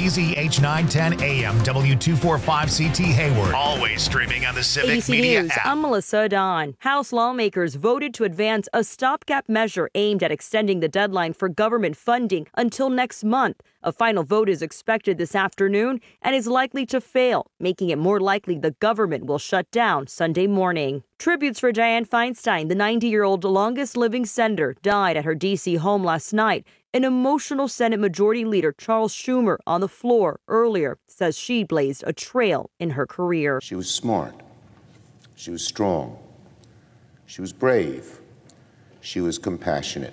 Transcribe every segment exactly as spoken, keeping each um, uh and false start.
K Z H nine ten A M, W two forty-five C T Hayward. Always streaming on the Civic A B C Media News, app. I'm Melissa Don. House lawmakers voted to advance a stopgap measure aimed at extending the deadline for government funding until next month. A final vote is expected this afternoon and is likely to fail, making it more likely the government will shut down Sunday morning. Tributes for Dianne Feinstein, the ninety-year-old longest-living senator, died at her D C home last night. An emotional Senate Majority Leader Charles Schumer on the floor earlier says she blazed a trail in her career. She was smart. She was strong. She was brave. She was compassionate.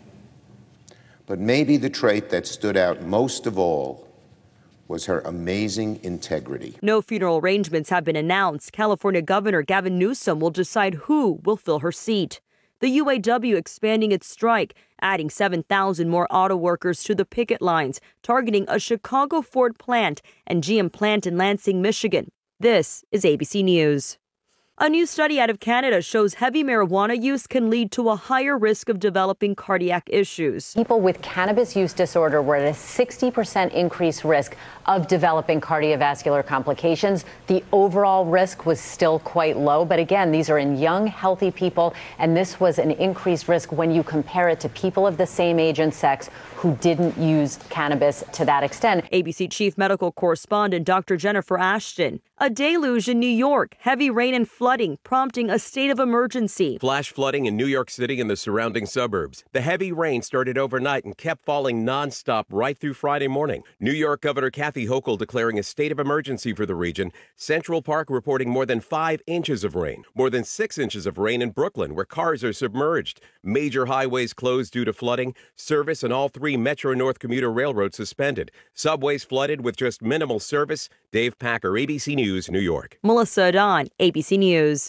But maybe the trait that stood out most of all was her amazing integrity. No funeral arrangements have been announced. California Governor Gavin Newsom will decide who will fill her seat. The U A W expanding its strike, adding seven thousand more auto workers to the picket lines, targeting a Chicago Ford plant and G M plant in Lansing, Michigan. This is A B C News. A new study out of Canada shows heavy marijuana use can lead to a higher risk of developing cardiac issues. People with cannabis use disorder were at a sixty percent increased risk of developing cardiovascular complications. The overall risk was still quite low. But again, these are in young, healthy people. And this was an increased risk when you compare it to people of the same age and sex who didn't use cannabis to that extent. A B C chief medical correspondent Doctor Jennifer Ashton. A deluge in New York, heavy rain and flooding prompting a state of emergency. Flash flooding in New York City and the surrounding suburbs. The heavy rain started overnight and kept falling nonstop right through Friday morning. New York Governor Kathy Hochul declaring a state of emergency for the region. Central Park reporting more than five inches of rain. More than six inches of rain in Brooklyn, where cars are submerged. Major highways closed due to flooding. Service on all three Metro North commuter railroads suspended. Subways flooded with just minimal service. Dave Packer, A B C News, New York. Melissa Don, A B C News.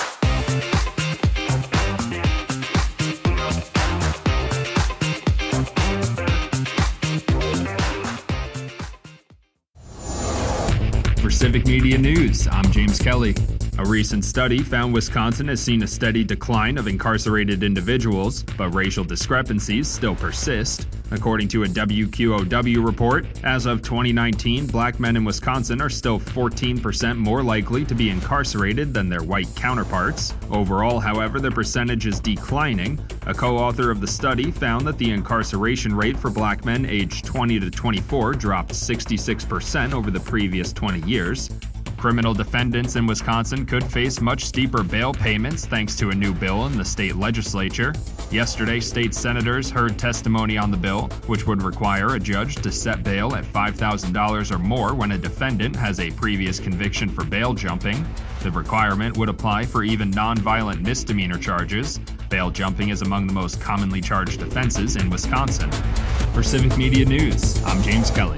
For Civic Media News, I'm James Kelly. A recent study found Wisconsin has seen a steady decline of incarcerated individuals, but racial discrepancies still persist. According to a W Q O W report, as of twenty nineteen, black men in Wisconsin are still fourteen percent more likely to be incarcerated than their white counterparts. Overall, however, the percentage is declining. A co-author of the study found that the incarceration rate for black men aged twenty to twenty-four dropped sixty-six percent over the previous twenty years. Criminal defendants in Wisconsin could face much steeper bail payments thanks to a new bill in the state legislature. Yesterday, state senators heard testimony on the bill, which would require a judge to set bail at five thousand dollars or more when a defendant has a previous conviction for bail jumping. The requirement would apply for even nonviolent misdemeanor charges. Bail jumping is among the most commonly charged offenses in Wisconsin. For Civic Media News, I'm James Kelly.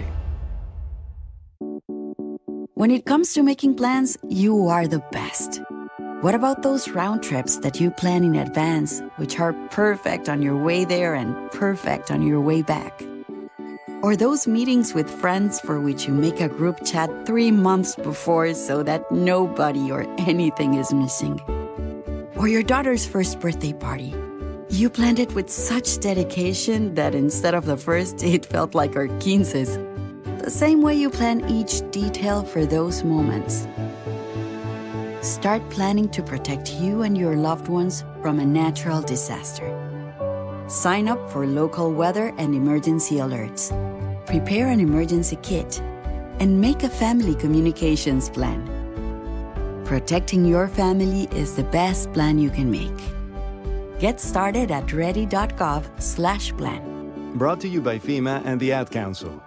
When it comes to making plans, you are the best. What about those round trips that you plan in advance, which are perfect on your way there and perfect on your way back? Or those meetings with friends for which you make a group chat three months before so that nobody or anything is missing? Or your daughter's first birthday party. You planned it with such dedication that instead of the first, it felt like our quinces. The same way you plan each detail for those moments. Start planning to protect you and your loved ones from a natural disaster. Sign up for local weather and emergency alerts. Prepare an emergency kit and make a family communications plan. Protecting your family is the best plan you can make. Get started at ready.gov slash plan. Brought to you by FEMA and the Ad Council.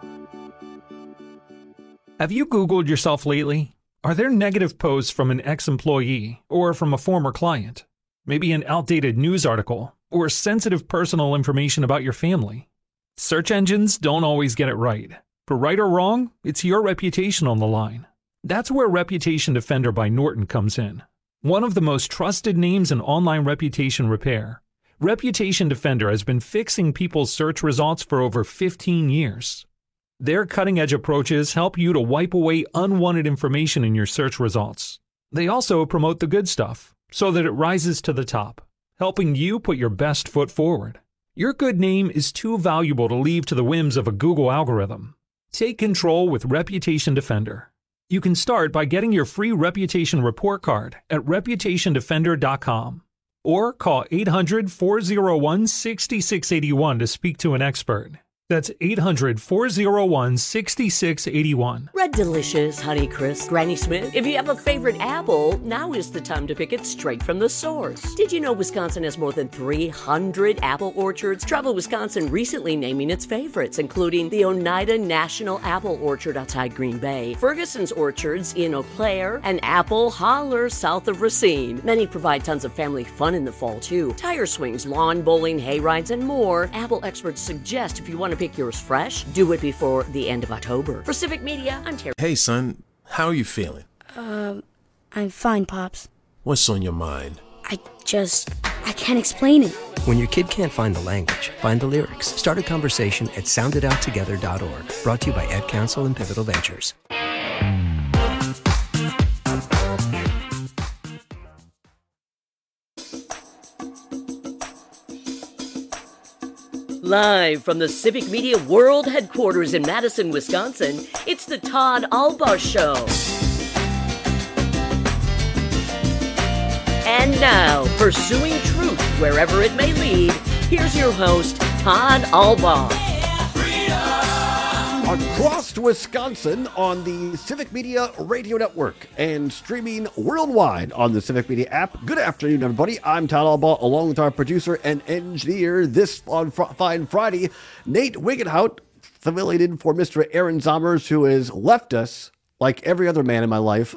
Have you Googled yourself lately? Are there negative posts from an ex-employee or from a former client? Maybe an outdated news article or sensitive personal information about your family? Search engines don't always get it right. For right or wrong, it's your reputation on the line. That's where Reputation Defender by Norton comes in. One of the most trusted names in online reputation repair, Reputation Defender has been fixing people's search results for over fifteen years. Their cutting-edge approaches help you to wipe away unwanted information in your search results. They also promote the good stuff, so that it rises to the top, helping you put your best foot forward. Your good name is too valuable to leave to the whims of a Google algorithm. Take control with Reputation Defender. You can start by getting your free Reputation Report Card at reputation defender dot com or call eight hundred, four oh one, six six eight one to speak to an expert. That's eight hundred, four oh one, six six eight one. Red Delicious, Honeycrisp, Granny Smith. If you have a favorite apple, now is the time to pick it straight from the source. Did you know Wisconsin has more than three hundred apple orchards? Travel Wisconsin recently naming its favorites, including the Oneida National Apple Orchard outside Green Bay, Ferguson's Orchards in Eau Claire, and Apple Holler south of Racine. Many provide tons of family fun in the fall, too. Tire swings, lawn bowling, hay rides, and more. Apple experts suggest if you want to pick yours fresh, do it before the end of October. For Civic Media, I'm Terry. Hey, son, how are you feeling? Um, I'm fine, Pops. What's on your mind? I just, I can't explain it. When your kid can't find the language, find the lyrics. Start a conversation at sound it out together dot org. Brought to you by Ed Council and Pivotal Ventures. Live from the Civic Media World Headquarters in Madison, Wisconsin, it's the Todd Albaugh Show. And now, pursuing truth wherever it may lead, here's your host, Todd Albaugh. Across Wisconsin on the Civic Media Radio Network and streaming worldwide on the Civic Media app. Good afternoon, everybody. I'm Todd Albaugh, along with our producer and engineer this on fr- fine Friday, Nate Wigenhout, affiliated for Mister Aaron Zomers, who has left us like every other man in my life.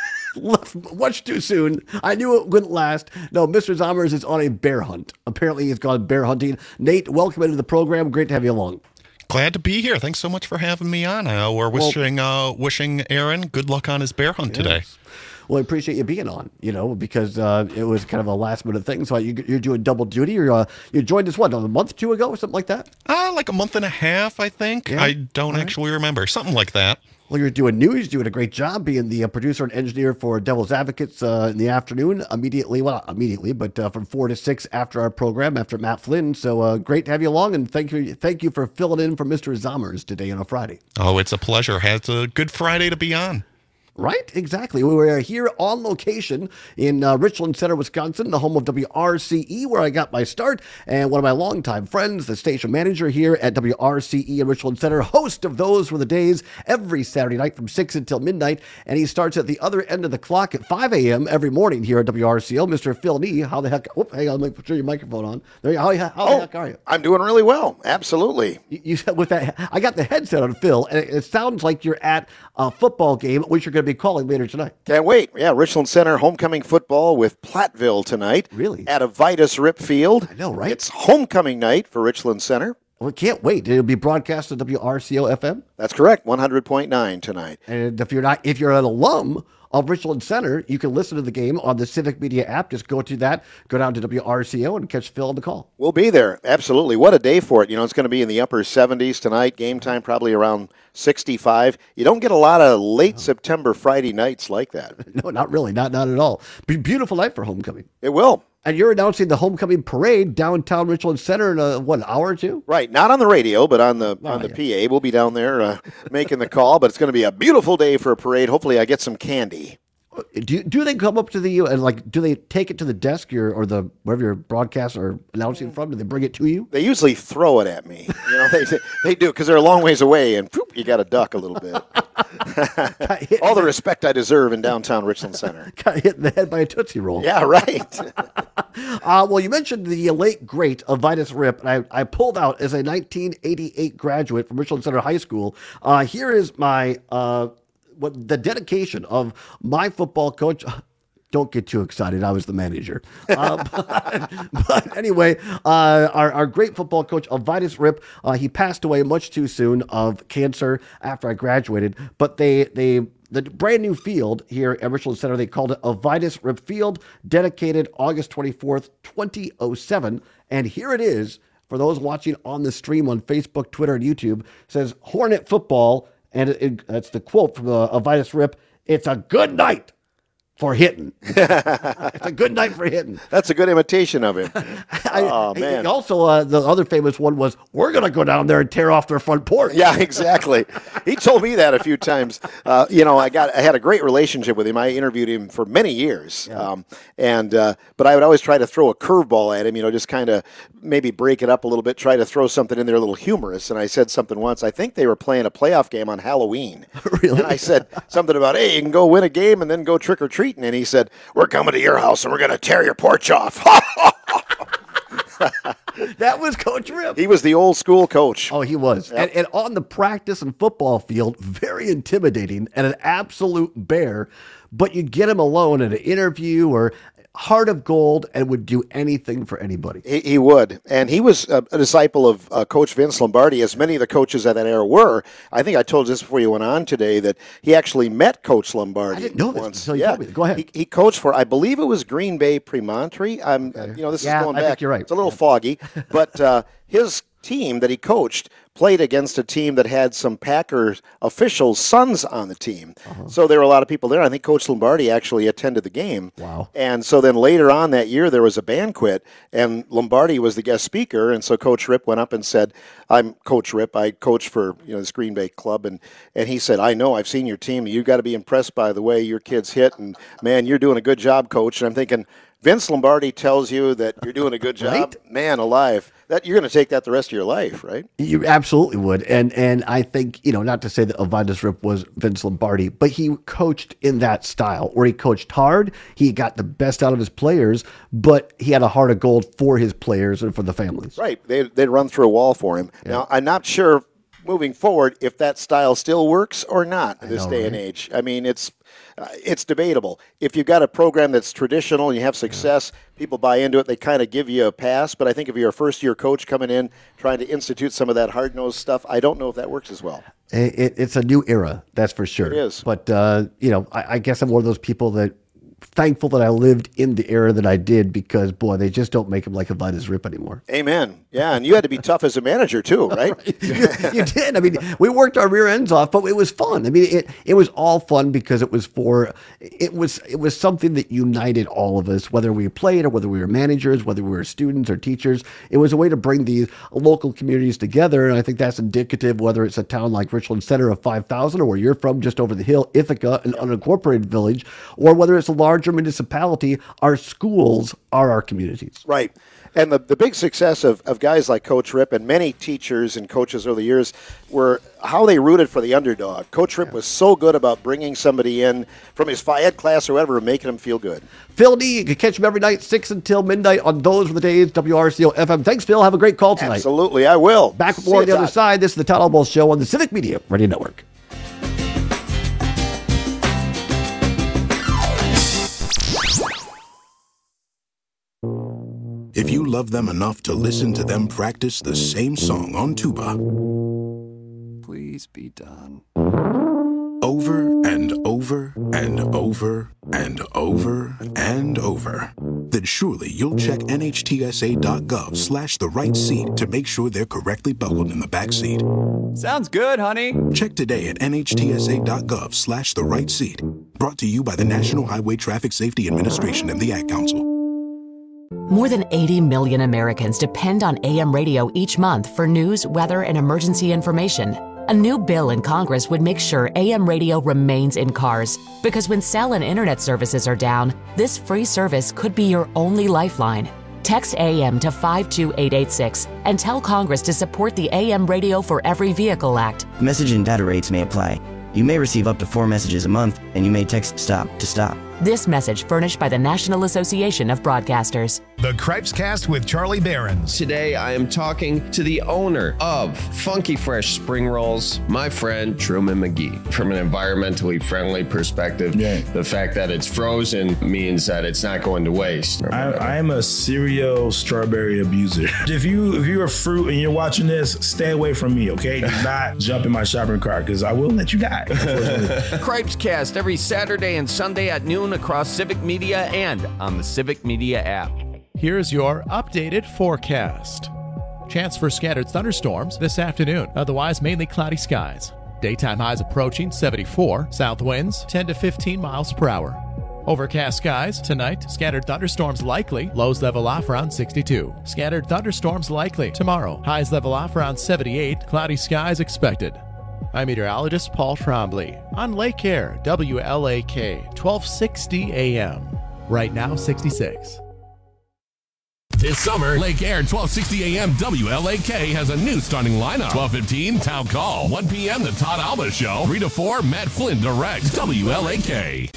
Left much too soon. I knew it wouldn't last. No, Mister Zomers is on a bear hunt. Apparently, he's gone bear hunting. Nate, welcome into the program. Great to have you along. Glad to be here. Thanks so much for having me on. Uh, we're wishing uh, wishing Aaron good luck on his bear hunt yes. today. Well, I appreciate you being on, you know, because uh, it was kind of a last minute thing. So you, you're doing double duty. You're, uh, you joined us, what, a month or two ago or something like that? Uh, like a month and a half, I think. Yeah. I don't All actually right. remember. Something like that. Well, you're doing news, doing a great job being the uh, producer and engineer for Devil's Advocates uh, in the afternoon, immediately, well, not immediately, but uh, from four to six after our program, after Matt Flynn. So uh, great to have you along, and thank you thank you for filling in for Mister Zomers today on a Friday. Oh, it's a pleasure. It's a good Friday to be on. Right, exactly. We were here on location in uh, Richland Center, Wisconsin, the home of W R C E, where I got my start, and one of my longtime friends, the station manager here at W R C E in Richland Center, host of Those Were the Days every Saturday night from six until midnight, and he starts at the other end of the clock at five a.m. every morning here at W R C O. Mister Phil Nee, how the heck, oh, hang on, let me put your microphone on. There you, how, how oh, the heck are you? I'm doing really well, absolutely. You, you said with that, I got the headset on, Phil, and it, it sounds like you're at a football game, which you're going to be calling later tonight. Can't wait. Yeah, Richland Center homecoming football with Platteville tonight. Really? At a Vitus Rip Field. I know, right? It's homecoming night for Richland Center. Well, can't wait. It'll be broadcast on W R C O F M? That's correct, one hundred point nine tonight. And if you're not, if you're an alum of Richland Center, you can listen to the game on the Civic Media app. Just go to that, go down to W R C O and catch Phil on the call. We'll be there. Absolutely. What a day for it. You know, it's going to be in the upper seventies tonight. Game time probably around sixty-five. You don't get a lot of late no. September Friday nights like that. No, not really. Not not at all. Be- beautiful night for homecoming. It will. And you're announcing the homecoming parade downtown Richland Center in a, what, an hour or two? Right. Not on the radio, but on the oh, on the yeah. P A. We'll be down there uh, making the call. But it's going to be a beautiful day for a parade. Hopefully I get some candy. Do do they come up to the and like do they take it to the desk or, or the wherever your broadcast or announcing from? Do they bring it to you? They usually throw it at me. You know, they they do because they're a long ways away and whoop, you got to duck a little bit. All the respect I deserve in downtown Richland Center. Got hit in the head by a Tootsie Roll. Yeah, right. uh, well, you mentioned the late great Vitus Rip, and I, I pulled out as a nineteen eighty-eight graduate from Richland Center High School. Uh, here is my. Uh, What the dedication of my football coach. Don't get too excited. I was the manager. Uh, but, but anyway, uh, our, our great football coach, Vitus Rip, uh, he passed away much too soon of cancer after I graduated. But they they the brand new field here at Richland Center, they called it Vitus Rip Field, dedicated August twenty-fourth, twenty oh seven. And here it is for those watching on the stream on Facebook, Twitter, and YouTube. It says Hornet football. And it, it, that's the quote from uh, Vitus Rip. It's a good night for hitting. It's a good night for hitting. That's a good imitation of him. I, oh, man. Also, uh, the other famous one was, we're going to go down there and tear off their front porch. Yeah, exactly. He told me that a few times. Uh, you know, I got I had a great relationship with him. I interviewed him for many years. Yeah. Um, and uh, But I would always try to throw a curveball at him, you know, just kind of maybe break it up a little bit, try to throw something in there a little humorous. And I said something once. I think they were playing a playoff game on Halloween. Really? And I said something about, hey, you can go win a game and then go trick-or-treating. And he said, we're coming to your house and we're going to tear your porch off. That was Coach Rip. He was the old school coach. Oh, he was. Yep. And, and on the practice and football field, very intimidating and an absolute bear. But you get him alone in an interview or heart of gold and would do anything for anybody. He, he would. And he was a, a disciple of uh, Coach Vince Lombardi, as many of the coaches at that era were. I think I told you this before you went on today, that he actually met Coach Lombardi. I didn't know this once. until you yeah. told me. Go ahead. He, he coached for, I believe it was Green Bay Premontory. I'm, okay. You know, this yeah, is going I back. Think you're right. It's a little foggy. But uh, his team that he coached played against a team that had some Packers officials' sons on the team. Uh-huh. So there were a lot of people there. I think Coach Lombardi actually attended the game. Wow. And so then later on that year, there was a banquet, and Lombardi was the guest speaker. And so Coach Rip went up and said, I'm Coach Rip. I coach for you know this Green Bay club. And, and he said, I know, I've seen your team. You've got to be impressed by the way your kids hit. And, man, you're doing a good job, Coach. And I'm thinking, Vince Lombardi tells you that you're doing a good job. Right? Man alive. That you're going to take that the rest of your life, right? You absolutely would. And and I think, you know, not to say that Avidas Rip was Vince Lombardi, but he coached in that style where he coached hard. He got the best out of his players, but he had a heart of gold for his players and for the families. Right. They, they'd run through a wall for him. Yeah. Now, I'm not sure moving forward if that style still works or not in this know, day right? and age. I mean, it's uh, it's debatable. If you've got a program that's traditional and you have success, yeah. people buy into it, they kind of give you a pass. But I think if you're a first-year coach coming in trying to institute some of that hard-nosed stuff, I don't know if that works as well. It, it's a new era, that's for sure. It is. But, uh, you know, I, I guess I'm one of those people that thankful that I lived in the era that I did because, boy, they just don't make them like Avidas Rip anymore. Amen. Yeah, and you had to be tough as a manager too, right? you, you did. I mean, we worked our rear ends off, but it was fun. I mean, it it was all fun because it was for it was it was something that united all of us, whether we played or whether we were managers, whether we were students or teachers. It was a way to bring these local communities together, and I think that's indicative whether it's a town like Richland Center of five thousand or where you're from, just over the hill, Ithaca, an unincorporated village, or whether it's a larger municipality. Our schools are our communities. Right. And the, the big success of, of guys like Coach Rip and many teachers and coaches over the years were how they rooted for the underdog. Coach Rip yeah. was so good about bringing somebody in from his Phi Ed class or whatever and making them feel good. Phil D, you can catch him every night, six until midnight on Those Were the Days, W R C O F M. Thanks, Phil. Have a great call tonight. Absolutely, I will. Back with more on the other side. This is the Todd Albaugh Show on the Civic Media Radio Network. If you love them enough to listen to them practice the same song on tuba, please be done. Over and over and over and over and over, then surely you'll check N H T S A dot gov slash the right seat to make sure they're correctly buckled in the back seat. Sounds good, honey. Check today at N H T S A dot gov slash the right seat. Brought to you by the National Highway Traffic Safety Administration and the Ad Council. More than eighty million Americans depend on A M radio each month for news, weather, and emergency information. A new bill in Congress would make sure A M radio remains in cars, because when cell and internet services are down, this free service could be your only lifeline. Text A M to five two eight eight six and tell Congress to support the A M Radio for Every Vehicle Act. Message and data rates may apply. You may receive up to four messages a month, and you may text STOP to stop. This message furnished by the National Association of Broadcasters. The Cripes Cast with Charlie Behrens. Today I am talking to the owner of Funky Fresh Spring Rolls, my friend Truman McGee. From an environmentally friendly perspective, yeah. the fact that it's frozen means that it's not going to waste. I am a serial strawberry abuser. If you if you're a fruit and you're watching this, stay away from me, okay? Do not jump in my shopping cart because I will let you die. Cripes Cast every Saturday and Sunday at noon across Civic Media and on the Civic Media app. Here's your updated forecast. Chance for scattered thunderstorms this afternoon, otherwise mainly cloudy skies. Daytime highs approaching seventy-four, south winds ten to fifteen miles per hour. Overcast skies tonight. Scattered thunderstorms likely. Lows level off around sixty-two. Scattered thunderstorms likely tomorrow. Highs level off around seventy-eight. Cloudy skies expected. I'm meteorologist Paul Trombley on Lake Air, W L A K, twelve sixty A M. Right now, sixty-six. This summer, Lake Air twelve sixty A M W L A K has a new starting lineup. twelve fifteen, Town Call. one p.m. The Todd Alba Show. three to four, Matt Flynn directs. W L A K.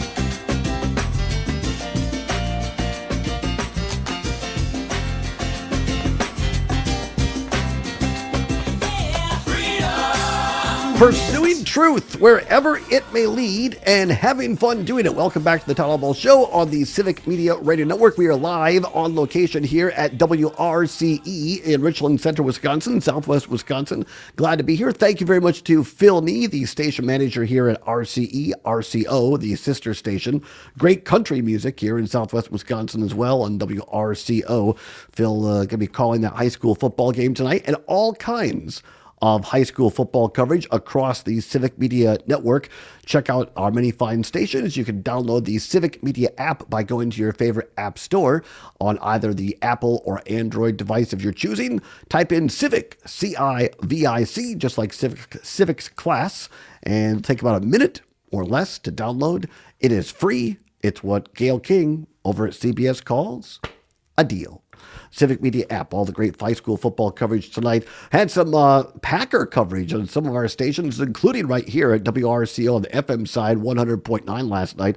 Pursuing truth wherever it may lead and having fun doing it. Welcome back to the Todd Alba Show on the Civic Media Radio Network. We are live on location here at W R C E in Richland Center, Wisconsin, Southwest Wisconsin. Glad to be here. Thank you very much to Phil Nee, the station manager here at R C E, R C O, the sister station. Great country music here in Southwest Wisconsin as well on W R C O. Phil uh, going to be calling that high school football game tonight and all kinds of high school football coverage across the Civic Media Network. Check out our many fine stations. You can download the Civic Media app by going to your favorite app store on either the Apple or Android device of your choosing. Type in Civic, C I V I C, just like Civic, Civic's class, and it'll take about a minute or less to download. It is free. It's what Gail King over at C B S calls a deal. Civic Media app, all the great high school football coverage tonight. Had some uh, Packer coverage on some of our stations, including right here at W R C O on the F M side, one hundred point nine last night.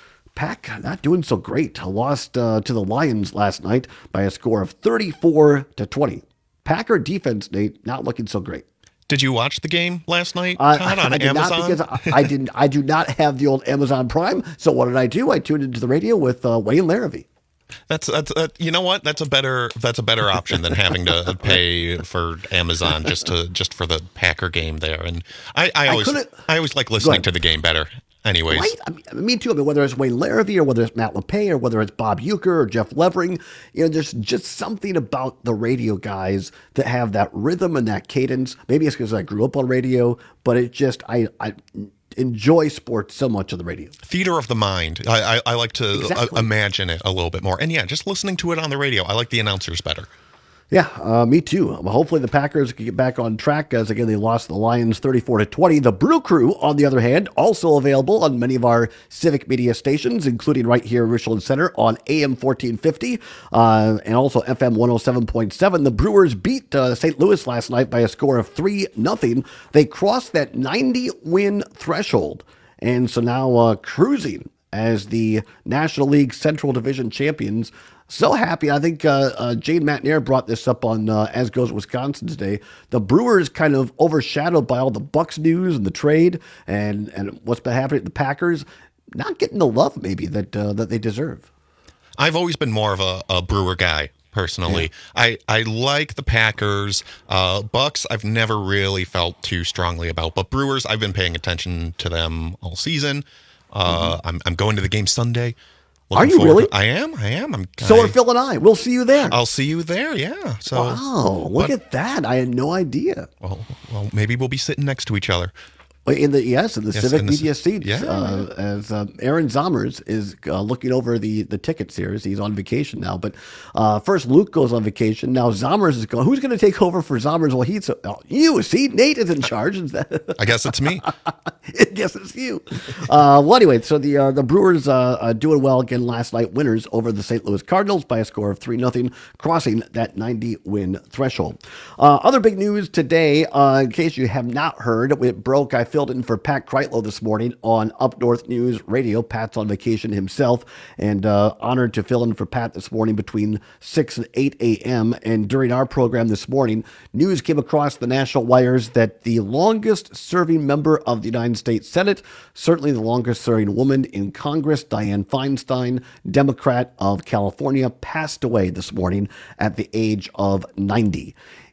Pack not doing so great. Lost uh, to the Lions last night by a score of thirty-four to twenty. Packer defense, Nate, not looking so great. Did you watch the game last night, Uh, Todd, on I did Amazon? not because I, I didn't. I do not have the old Amazon Prime. So what did I do? I tuned into the radio with uh, Wayne Larrivee. That's that's uh, you know what? That's a better that's a better option than having to pay for Amazon just to just for the Packer game there. And I, I always I, I always like listening to the game better. Anyways, Right? I mean, me too. I mean, whether it's Wayne Larrivee or whether it's Matt LePay or whether it's Bob Uecker or Jeff Levering, you know, there's just something about the radio guys that have that rhythm and that cadence. Maybe it's because I grew up on radio, but it just I I. enjoy sports so much on the radio. Theater of the mind. I I, I like to Exactly. uh, imagine it a little bit more. And yeah, just listening to it on the radio. I like the announcers better. Yeah, uh, me too. Well, hopefully the Packers can get back on track as, again, they lost the Lions thirty-four to twenty. The Brew Crew, on the other hand, also available on many of our Civic Media stations, including right here in Richland Center on A M fourteen fifty uh, and also F M one oh seven point seven. The Brewers beat uh, Saint Louis last night by a score of three nothing. They crossed that ninety-win threshold, and so now uh, cruising as the National League Central Division champions. So happy. I think uh, uh, Jane McNair brought this up on uh, As Goes Wisconsin today. The Brewers kind of overshadowed by all the Bucks news and the trade and, and what's been happening at the Packers, not getting the love maybe that uh, that they deserve. I've always been more of a, a Brewer guy. Personally, yeah. I, I like the Packers. Uh, Bucks, I've never really felt too strongly about, but Brewers, I've been paying attention to them all season. Uh, mm-hmm. I'm I'm going to the game Sunday. Are you really? To, I am. I am. I'm. So I, are Phil and I. We'll see you there. I'll see you there. Yeah. So. Wow! Look but, at that. I had no idea. Well, well, maybe we'll be sitting next to each other. In the yes, in the yes, Civic in the, Media seats, yeah, uh, yeah. as uh, Aaron Zommers is uh, looking over the the tickets here as he's on vacation now. But uh, first, Luke goes on vacation. Now Zommers is going. Who's going to take over for Zommers? Well, he's oh, you. See, Nate is in charge. I guess it's me. I guess it's you. Uh, well, anyway, so the uh, the Brewers uh, uh, doing well again last night. Winners over the Saint Louis Cardinals by a score of three nothing, crossing that ninety win threshold. Uh, other big news today, uh, in case you have not heard, it broke. I filled in for Pat Kreitlow this morning on Up North News Radio. Pat's on vacation himself, and uh, honored to fill in for Pat this morning between six and eight a.m. And during our program this morning, news came across the national wires that the longest serving member of the United States Senate, certainly the longest serving woman in Congress, Dianne Feinstein, Democrat of California, passed away this morning at the age of ninety.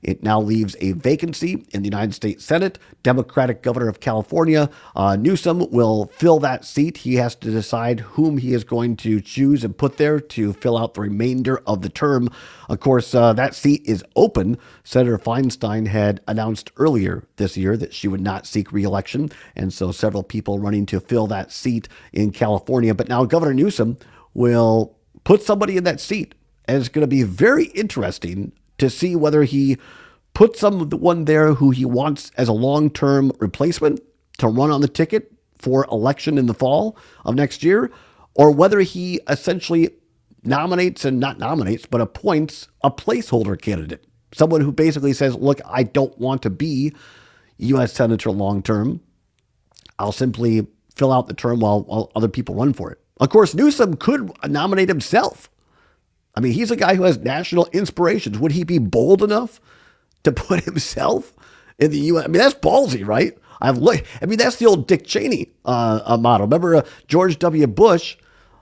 It now leaves a vacancy in the United States Senate. Democratic governor of California, uh, Newsom, will fill that seat. He has to decide whom he is going to choose and put there to fill out the remainder of the term. Of course, uh, that seat is open. Senator Feinstein had announced earlier this year that she would not seek re-election, and so several people running to fill that seat in California. But now Governor Newsom will put somebody in that seat, and it's going to be very interesting to see whether he puts someone there who he wants as a long-term replacement to run on the ticket for election in the fall of next year, or whether he essentially nominates and not nominates, but appoints a placeholder candidate, someone who basically says, look, I don't want to be U S Senator long-term. I'll simply fill out the term while, while other people run for it. Of course, Newsom could nominate himself. I mean, he's a guy who has national inspirations. Would he be bold enough to put himself in the U S? I mean, that's ballsy, right? I've looked. I mean, that's the old Dick Cheney uh, uh, model. Remember, uh, George W. Bush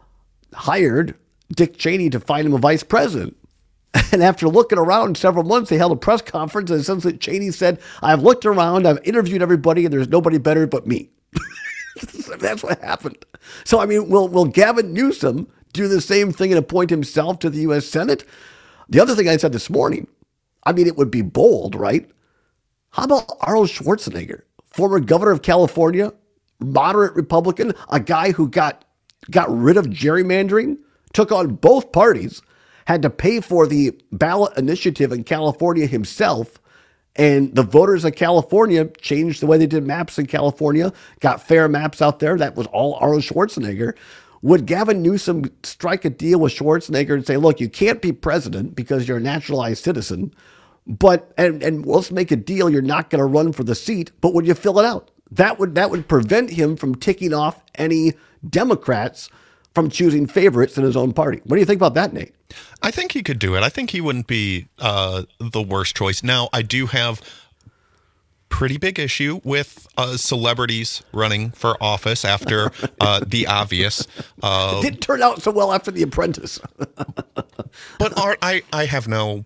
hired Dick Cheney to find him a vice president. And after looking around several months, they held a press conference, and essentially Cheney said, I've looked around, I've interviewed everybody, and there's nobody better but me. That's what happened. So, I mean, will, will Gavin Newsom do the same thing and appoint himself to the U S Senate? The other thing I said this morning, I mean, it would be bold, right? How about Arnold Schwarzenegger, former governor of California, moderate Republican, a guy who got got rid of gerrymandering, took on both parties, had to pay for the ballot initiative in California himself, and the voters of California changed the way they did maps in California, got fair maps out there. That was all Arnold Schwarzenegger. Would Gavin Newsom strike a deal with Schwarzenegger and say, look, you can't be president because you're a naturalized citizen, but and, and let's make a deal, you're not going to run for the seat, but would you fill it out? That would that would prevent him from ticking off any Democrats from choosing favorites in his own party. What do you think about that, Nate? I think he could do it. I think he wouldn't be uh, the worst choice. Now, I do have pretty big issue with uh, celebrities running for office after uh, The Obvious. Uh, it didn't turn out so well after The Apprentice. But Art, I, I have no...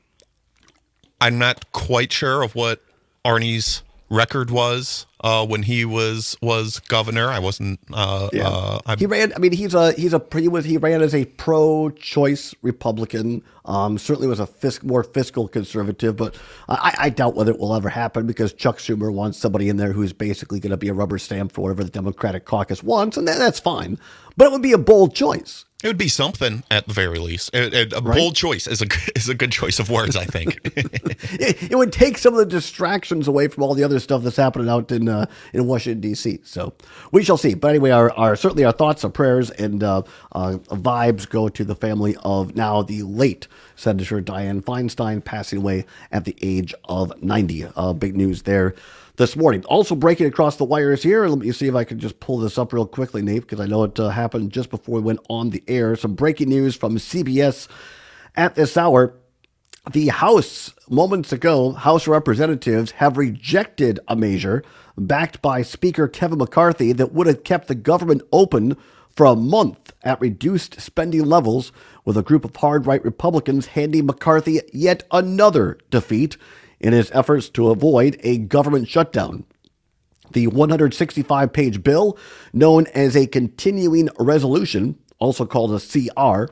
I'm not quite sure of what Arnie's record was uh, when he was was governor. I wasn't. Uh, yeah. uh, he ran. I mean, he's a he's a he was he ran as a pro-choice Republican. Um, certainly was a fisc, more fiscal conservative, but I, I doubt whether it will ever happen because Chuck Schumer wants somebody in there who's basically going to be a rubber stamp for whatever the Democratic caucus wants, and that, that's fine. But it would be a bold choice. It would be something at the very least. A, a, a Right? bold choice is a is a good choice of words, I think. it, it would take some of the distractions away from all the other stuff that's happening out in uh, in Washington D C. So we shall see. But anyway, our, our certainly our thoughts, our prayers, and uh, uh, vibes go to the family of now the late Senator Dianne Feinstein, passing away at the age of ninety. Uh, big news there this morning. Also breaking across the wires here. Let me see if I can just pull this up real quickly, Nate, because I know it uh, happened just before we went on the air. Some breaking news from C B S at this hour. The House, moments ago, House Representatives have rejected a measure backed by Speaker Kevin McCarthy that would have kept the government open for a month at reduced spending levels, with a group of hard-right Republicans handing McCarthy yet another defeat in his efforts to avoid a government shutdown. The one hundred sixty-five page bill, known as a continuing resolution, also called a C R,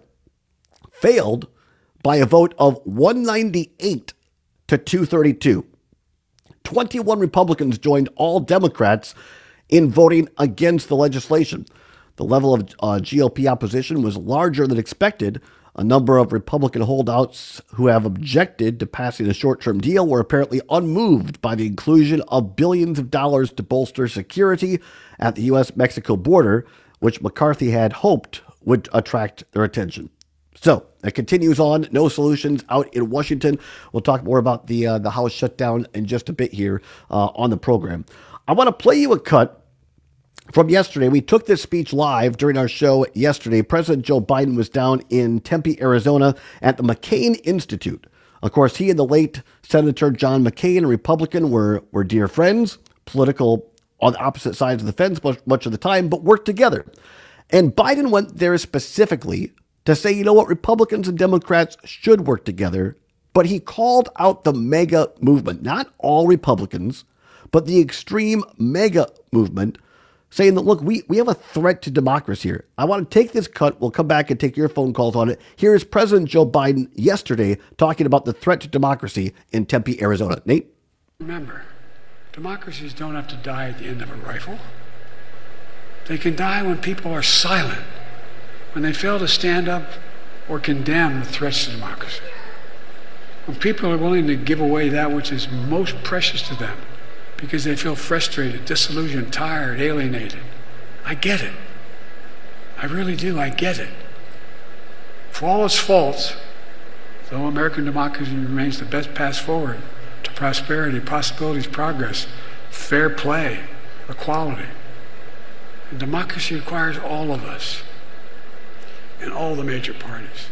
failed by a vote of one ninety-eight to two thirty-two. twenty-one Republicans joined all Democrats in voting against the legislation. The level of uh, G O P opposition was larger than expected. A number of Republican holdouts who have objected to passing a short-term deal were apparently unmoved by the inclusion of billions of dollars to bolster security at the U S Mexico border, which McCarthy had hoped would attract their attention. So it continues on. No solutions out in Washington. We'll talk more about the uh, the House shutdown in just a bit here uh, on the program. I want to play you a cut from yesterday. We took this speech live during our show yesterday. President Joe Biden was down in Tempe, Arizona at the McCain Institute. Of course, he and the late Senator John McCain, a Republican, were, were dear friends, political on the opposite sides of the fence much, much of the time, but worked together. And Biden went there specifically to say, you know what, Republicans and Democrats should work together but he called out the MAGA movement, not all Republicans, but the extreme MAGA movement, saying that, look, we, we have a threat to democracy here. I want to take this cut. We'll come back and take your phone calls on it. Here is President Joe Biden yesterday talking about the threat to democracy in Tempe, Arizona. Nate? Remember, democracies don't have to die at the end of a rifle. They can die when people are silent, when they fail to stand up or condemn the threats to democracy. When people are willing to give away that which is most precious to them because they feel frustrated, disillusioned, tired, alienated. I get it. I really do. I get it. For all its faults, though American democracy remains the best path forward to prosperity, possibilities, progress, fair play, equality. And democracy requires all of us and all the major parties.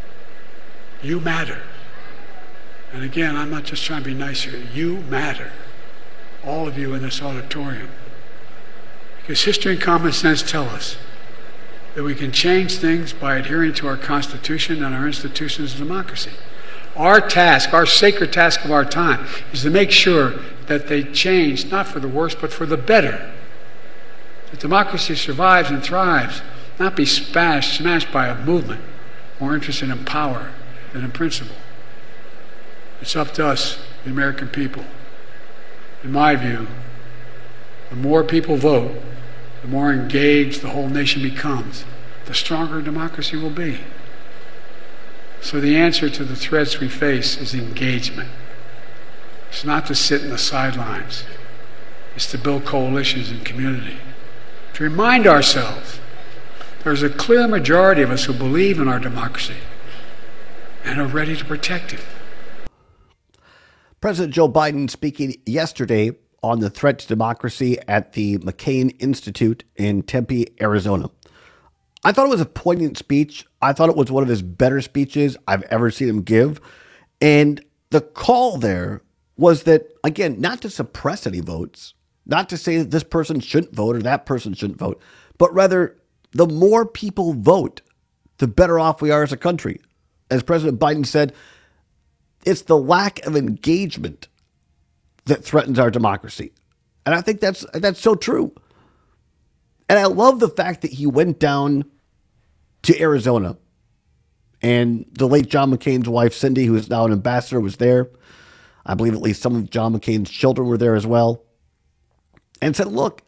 You matter. And again, I'm not just trying to be nice here. You matter. All of you in this auditorium. Because history and common sense tell us that we can change things by adhering to our Constitution and our institutions of democracy. Our task, our sacred task of our time, is to make sure that they change, not for the worse, but for the better. That democracy survives and thrives, not be smashed, smashed by a movement more interested in power than in principle. It's up to us, the American people. In my view, the more people vote, the more engaged the whole nation becomes, the stronger democracy will be. So the answer to the threats we face is engagement. It's not to sit in the sidelines. It's to build coalitions and community. To remind ourselves there's a clear majority of us who believe in our democracy and are ready to protect it. President Joe Biden speaking yesterday on the threat to democracy at the McCain Institute in Tempe, Arizona. I thought it was a poignant speech. I thought it was one of his better speeches I've ever seen him give. And the call there was that, again, not to suppress any votes, not to say that this person shouldn't vote or that person shouldn't vote, but rather the more people vote, the better off we are as a country. As President Biden said, it's the lack of engagement that threatens our democracy. And I think that's that's so true. And I love the fact that he went down to Arizona and the late John McCain's wife, Cindy, who is now an ambassador, was there. I believe at least some of John McCain's children were there as well. And said, look,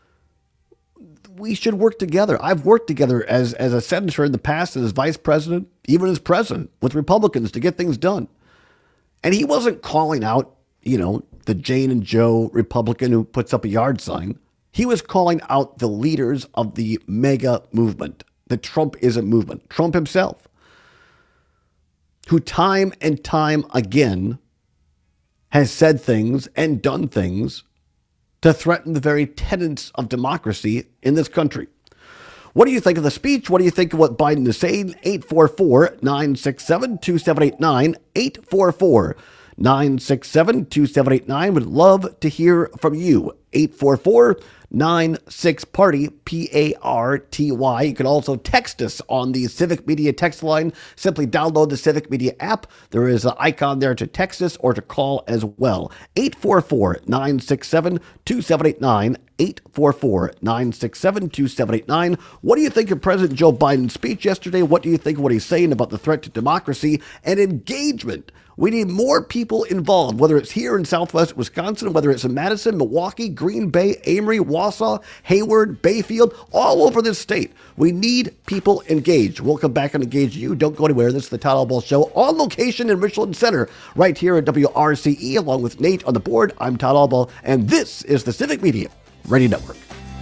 we should work together. I've worked together as, as a senator in the past and as vice president, even as president, with Republicans to get things done. And he wasn't calling out, you know, the Jane and Joe Republican who puts up a yard sign. He was calling out the leaders of the MAGA movement, the Trumpism movement, Trump himself, who time and time again has said things and done things to threaten the very tenets of democracy in this country. What do you think of the speech? What do you think of what Biden is saying? eight four four, nine six seven, two seven eight nine, eight four four, nine six seven, two seven eight nine. Would love to hear from you. eight four four, nine six, party, P A R T Y. You can also text us on the Civic Media text line. Simply download the Civic Media app. There is an icon there to text us or to call as well. eight four four, nine six seven, two seven eight nine, eight four four, nine six seven, two seven eight nine. What do you think of President Joe Biden's speech yesterday? What do you think of what he's saying about the threat to democracy and engagement? We need more people involved, whether it's here in Southwest Wisconsin, whether it's in Madison, Milwaukee, Green Bay, Amory, Wausau, Hayward, Bayfield, all over this state. We need people engaged. We'll come back and engage you. Don't go anywhere. This is the Todd Albaugh Show on location in Richland Center, right here at W R C E, along with Nate on the board. I'm Todd Albaugh, and this is the Civic Media Radio Network.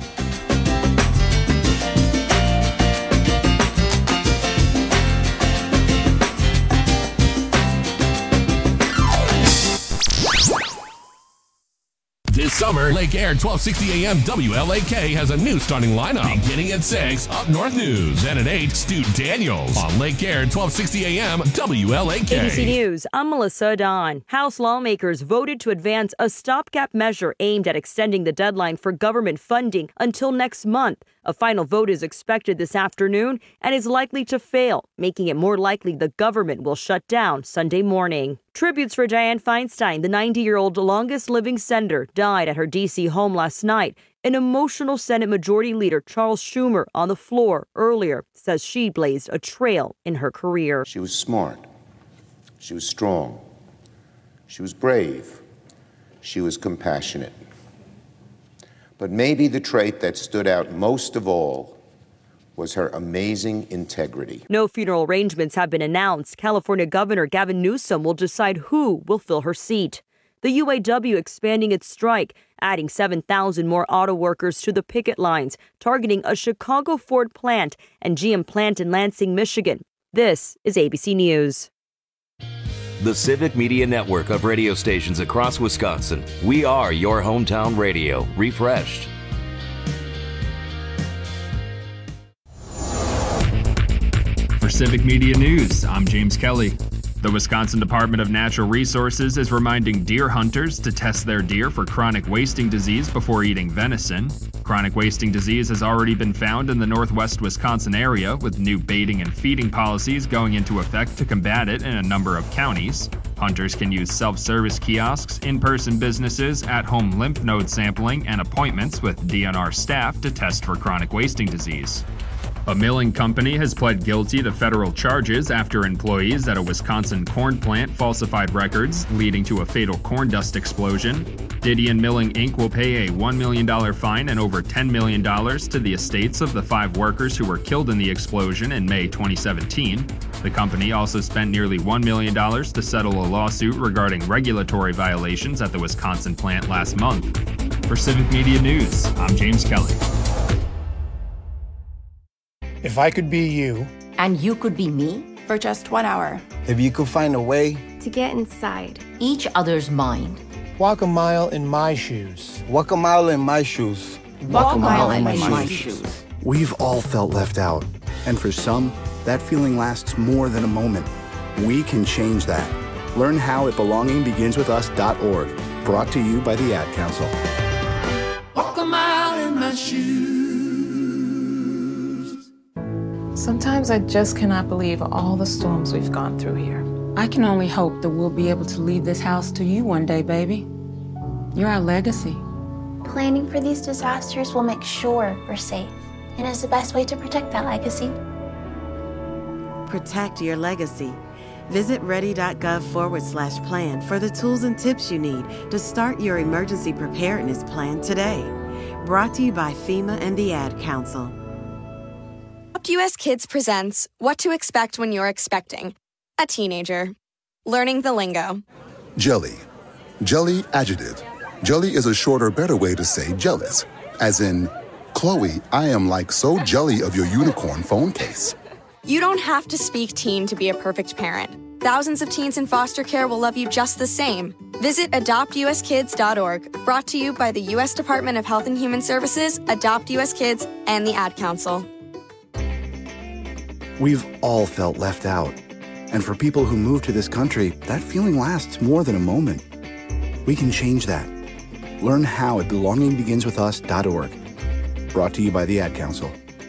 This summer, Lake Air twelve sixty A M W L A K has a new starting lineup. Beginning at six, Up North News. And at eight, Stu Daniels on Lake Air twelve sixty A M W L A K. A B C News, I'm Melissa Don. House lawmakers voted to advance a stopgap measure aimed at extending the deadline for government funding until next month. A final vote is expected this afternoon and is likely to fail, making it more likely the government will shut down Sunday morning. Tributes for Dianne Feinstein, the ninety-year-old longest-living senator, died at her D C home last night. An emotional Senate Majority Leader Charles Schumer on the floor earlier says she blazed a trail in her career. She was smart. She was strong. She was brave. She was compassionate. But maybe the trait that stood out most of all was her amazing integrity. No funeral arrangements have been announced. California Governor Gavin Newsom will decide who will fill her seat. The U A W expanding its strike, adding seven thousand more auto workers to the picket lines, targeting a Chicago Ford plant and G M plant in Lansing, Michigan. This is A B C News. The Civic Media Network of radio stations across Wisconsin. We are your hometown radio, refreshed. For Civic Media News, I'm James Kelly. The Wisconsin Department of Natural Resources is reminding deer hunters to test their deer for chronic wasting disease before eating venison. Chronic wasting disease has already been found in the northwest Wisconsin area, with new baiting and feeding policies going into effect to combat it in a number of counties. Hunters can use self-service kiosks, in-person businesses, at-home lymph node sampling, and appointments with D N R staff to test for chronic wasting disease. A milling company has pled guilty to federal charges after employees at a Wisconsin corn plant falsified records, leading to a fatal corn dust explosion. Didion Milling Incorporated will pay a one million dollars fine and over ten million dollars to the estates of the five workers who were killed in the explosion in May twenty seventeen. The company also spent nearly one million dollars to settle a lawsuit regarding regulatory violations at the Wisconsin plant last month. For Civic Media News, I'm James Kelly. If I could be you, and you could be me, for just one hour. If you could find a way to get inside each other's mind. Walk a mile in my shoes. Walk a mile in my shoes. Walk, Walk a mile, mile in, my, in my shoes. shoes. We've all felt left out. And for some, that feeling lasts more than a moment. We can change that. Learn how at belonging begins with us dot org. Brought to you by the Ad Council. Walk a mile in my shoes. Sometimes I just cannot believe all the storms we've gone through here. I can only hope that we'll be able to leave this house to you one day, baby. You're our legacy. Planning for these disasters will make sure we're safe, and is the best way to protect that legacy. Protect your legacy. Visit ready.gov forward slash plan for the tools and tips you need to start your emergency preparedness plan today. Brought to you by FEMA and the Ad Council. U S Kids presents What to Expect When You're Expecting a Teenager. Learning the lingo. Jelly. Jelly adjective. Jelly is a shorter, better way to say jealous. As in, Chloe, I am like so jelly of your unicorn phone case. You don't have to speak teen to be a perfect parent. Thousands of teens in foster care will love you just the same. Visit adopt u s kids dot org. Brought to you by the U S Department of Health and Human Services, Adopt U S Kids, and the Ad Council. We've all felt left out. And for people who move to this country, that feeling lasts more than a moment. We can change that. Learn how at belonging begins with us dot org. Brought to you by the Ad Council.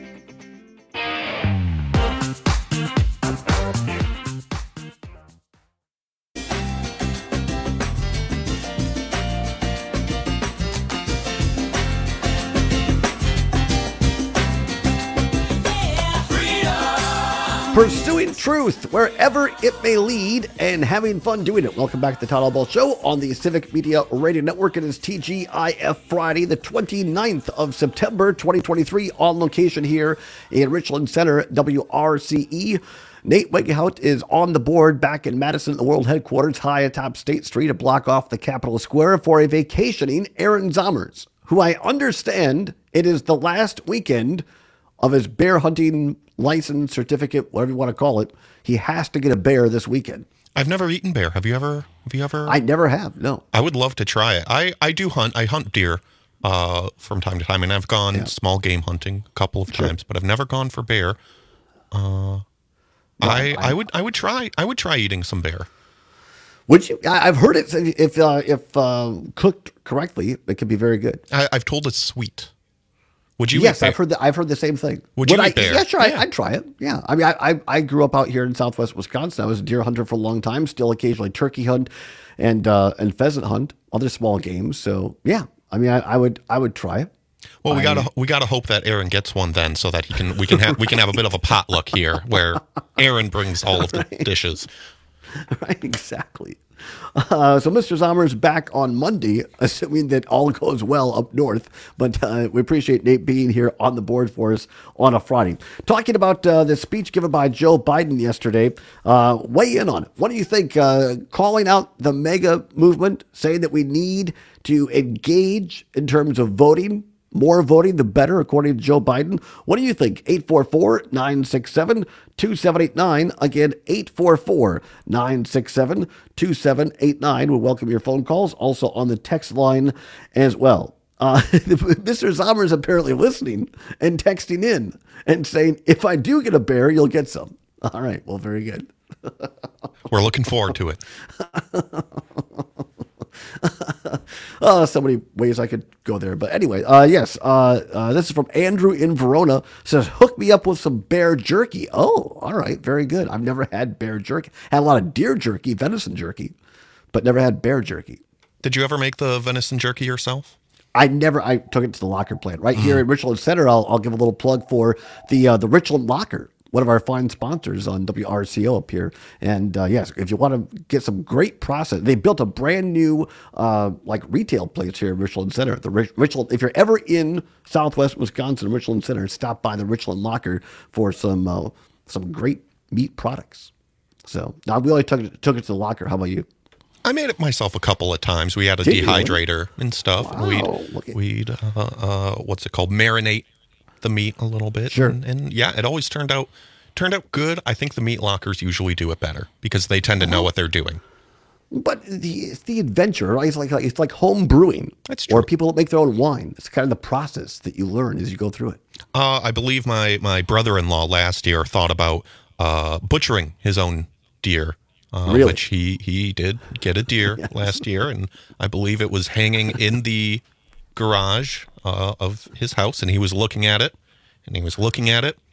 Pursuing truth wherever it may lead and having fun doing it. Welcome back to the Todd Albaugh Show on the Civic Media Radio Network. It is T G I F Friday, the twenty-ninth of September, twenty twenty-three, on location here in Richland Center, W R C E. Nate Wegehout is on the board back in Madison, the world headquarters, high atop State Street, a block off the Capitol Square, for a vacationing Aaron Zommers, who I understand it is the last weekend of his bear hunting license, certificate, whatever you want to call it. He has to get a bear this weekend. I've never eaten bear. Have you ever? Have you ever? I never have. No. I would love to try it. I, I do hunt. I hunt deer uh, from time to time, and I've gone yeah. small game hunting a couple of sure. times, but I've never gone for bear. Uh, no, I, I I would I would try I would try eating some bear. Would you? I've heard it. If uh, if uh, cooked correctly, it can be very good. I, I've told it's sweet. Would you? Yes, eat bear? I've heard that. I've heard the same thing. Would you I, eat bear? Yeah, sure. Yeah. I, I'd try it. Yeah. I mean, I, I I grew up out here in Southwest Wisconsin. I was a deer hunter for a long time. Still occasionally turkey hunt, and uh, and pheasant hunt, other small games. So yeah, I mean, I, I would I would try it. Well, we I, gotta we gotta hope that Aaron gets one then, so that he can we can have we can have a bit of a potluck here where Aaron brings all of the Right. dishes. Right, exactly. Uh, so Mister Zomer's back on Monday, assuming that all goes well up north. But uh, we appreciate Nate being here on the board for us on a Friday. Talking about uh, the speech given by Joe Biden yesterday, uh, weigh in on it. What do you think? Uh, calling out the MAGA movement, saying that we need to engage in terms of voting. More voting, the better, according to Joe Biden. What do you think? eight four four, nine six seven, two seven eight nine. Again, eight four four, nine six seven, two seven eight nine. We welcome your phone calls, also on the text line as well. Uh, Mister Zomer is apparently listening and texting in and saying, if I do get a bear, you'll get some. All right, well, very good. We're looking forward to it. uh, so many ways I could go there. But anyway, uh, yes, uh, uh, this is from Andrew in Verona. Says, hook me up with some bear jerky. Oh, all right. Very good. I've never had bear jerky. Had a lot of deer jerky, venison jerky, but never had bear jerky. Did you ever make the venison jerky yourself? I never, I took it to the Locker plant right here in Richland Center. I'll, I'll give a little plug for the, uh, the Richland Locker, one of our fine sponsors on W R C O up here. And uh, yes, if you want to get some great process, they built a brand new uh, like retail place here in Richland Center. The Rich, Richland, if you're ever in Southwest Wisconsin, Richland Center, stop by the Richland Locker for some uh, some great meat products. So now we only took it, took it to the Locker. How about you? I made it myself a couple of times. We had a Did you? dehydrator and stuff. Wow, look we'd at- we'd uh, uh, what's it called? Marinate the meat a little bit. Sure. And, and yeah, it always turned out turned out good. I think the meat lockers usually do it better because they tend to know what they're doing. But the it's the adventure, right? It's like it's like home brewing. That's true. Or people that make their own wine. It's kind of the process that you learn as you go through it. Uh, I believe my my brother-in-law last year thought about uh, butchering his own deer. Uh, Really? Which he, he did get a deer last year, and I believe it was hanging in the garage uh, of his house, and he was looking at it, and he was looking at it,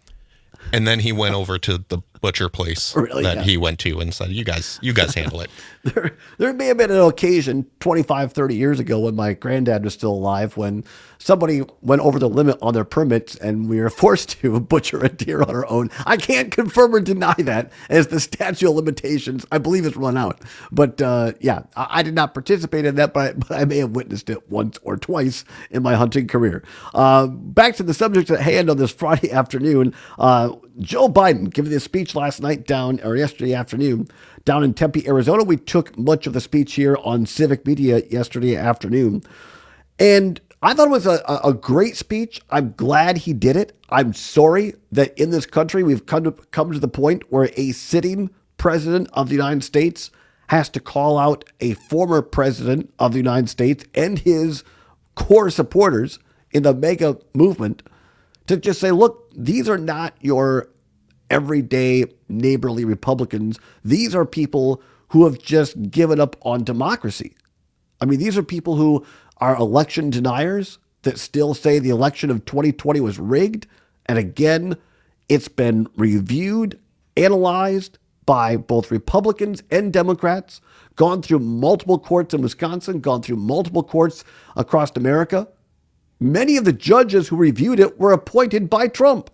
and then he went over to the butcher place Really? that Yeah. he went to and said, you guys, you guys handle it. There, there may have been an occasion twenty-five, thirty years ago when my granddad was still alive when somebody went over the limit on their permits and we were forced to butcher a deer on our own. I can't confirm or deny that as the statute of limitations, I believe, it's run out. But uh, yeah, I, I did not participate in that, but I, but I may have witnessed it once or twice in my hunting career. Uh, back to the subject at hand on this Friday afternoon. Uh, Joe Biden giving this speech last night down, or yesterday afternoon, down in Tempe, Arizona. We took much of the speech here on Civic Media yesterday afternoon. And I thought it was a, a great speech. I'm glad he did it. I'm sorry that in this country we've come to, come to the point where a sitting president of the United States has to call out a former president of the United States and his core supporters in the MAGA movement to just say, look, these are not your everyday neighborly Republicans. These are people who have just given up on democracy. I mean, these are people who are election deniers that still say the election of twenty twenty was rigged. And again, it's been reviewed, analyzed by both Republicans and Democrats, gone through multiple courts in Wisconsin, gone through multiple courts across America. Many of the judges who reviewed it were appointed by Trump.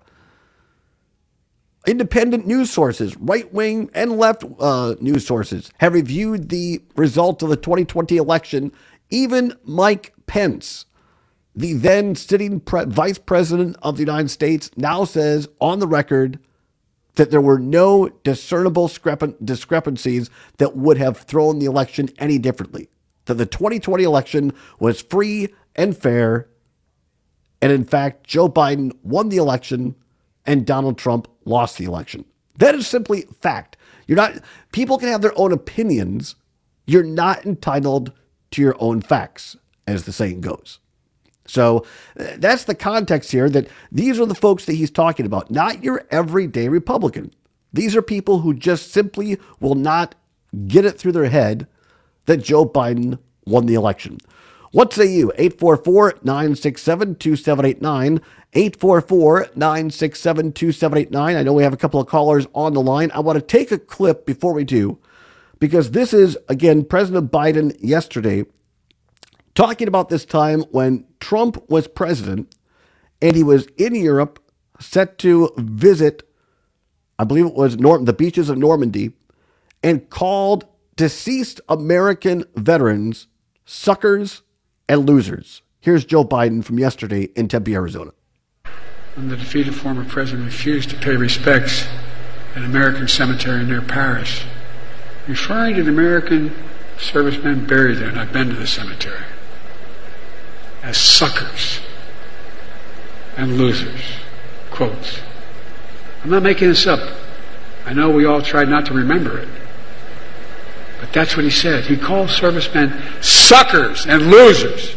Independent news sources, right-wing and left uh, news sources, have reviewed the result of the twenty twenty election. Even Mike Pence, the then sitting pre- vice president of the United States, now says on the record that there were no discernible discrepan- discrepancies that would have thrown the election any differently. That the twenty twenty election was free and fair. And in fact, Joe Biden won the election and Donald Trump lost the election. That is simply fact. You're not, people can have their own opinions. You're not entitled to your own facts, as the saying goes. So uh, that's the context here, that these are the folks that he's talking about, not your everyday Republican. These are people who just simply will not get it through their head that Joe Biden won the election. What say you? eight four four, nine six seven, two seven eight nine. eight four four, nine six seven, two seven eight nine. I know we have a couple of callers on the line. I want to take a clip before we do, because this is, again, President Biden yesterday talking about this time when Trump was president and he was in Europe, set to visit, I believe it was Nor- the beaches of Normandy, and called deceased American veterans suckers and losers. Here's Joe Biden from yesterday in Tempe, Arizona. When the defeated former president refused to pay respects at an American cemetery near Paris, referring to the American servicemen buried there, and I've been to the cemetery, as suckers and losers. Quotes. I'm not making this up. I know we all tried not to remember it. But that's what he said. He called servicemen suckers and losers.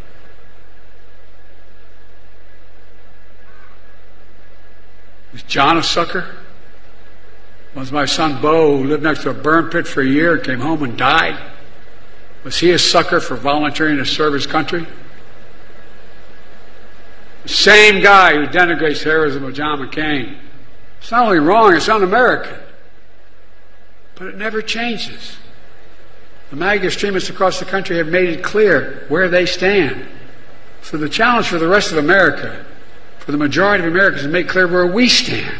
Was John a sucker? Was my son Bo, who lived next to a burn pit for a year and came home and died, was he a sucker for volunteering to serve his country? The same guy who denigrates the heroism of John McCain. It's not only wrong, it's un-American. But it never changes. The MAGA extremists across the country have made it clear where they stand. So the challenge for the rest of America, for the majority of Americans, is to make clear where we stand.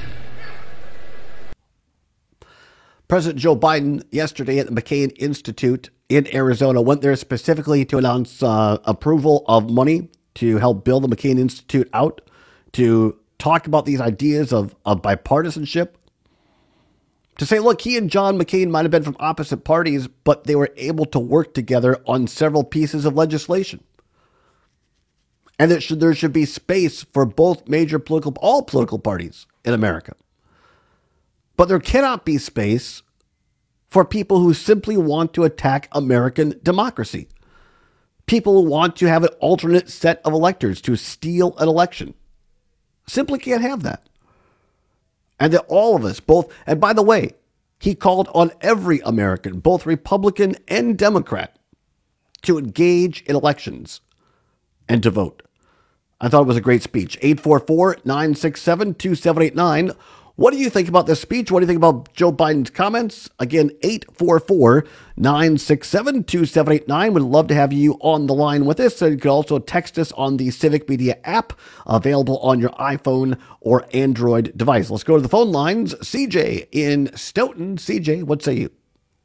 President Joe Biden yesterday at the McCain Institute in Arizona went there specifically to announce uh, approval of money to help build the McCain Institute out, to talk about these ideas of, of bipartisanship, to say, look, he and John McCain might have been from opposite parties, but they were able to work together on several pieces of legislation. And that should, there should be space for both major political, all political parties in America. But there cannot be space for people who simply want to attack American democracy. People who want to have an alternate set of electors to steal an election. Simply can't have that. And that all of us, both, and by the way, he called on every American, both Republican and Democrat, to engage in elections and to vote. I thought it was a great speech. eight four four, nine six seven, two seven eight nine. What do you think about this speech? What do you think about Joe Biden's comments? Again, eight four four, nine six seven, two seven eight nine. Would love to have you on the line with us. And you can also text us on the Civic Media app, available on your iPhone or Android device. Let's go to the phone lines. C J in Stoughton. C J, what say you?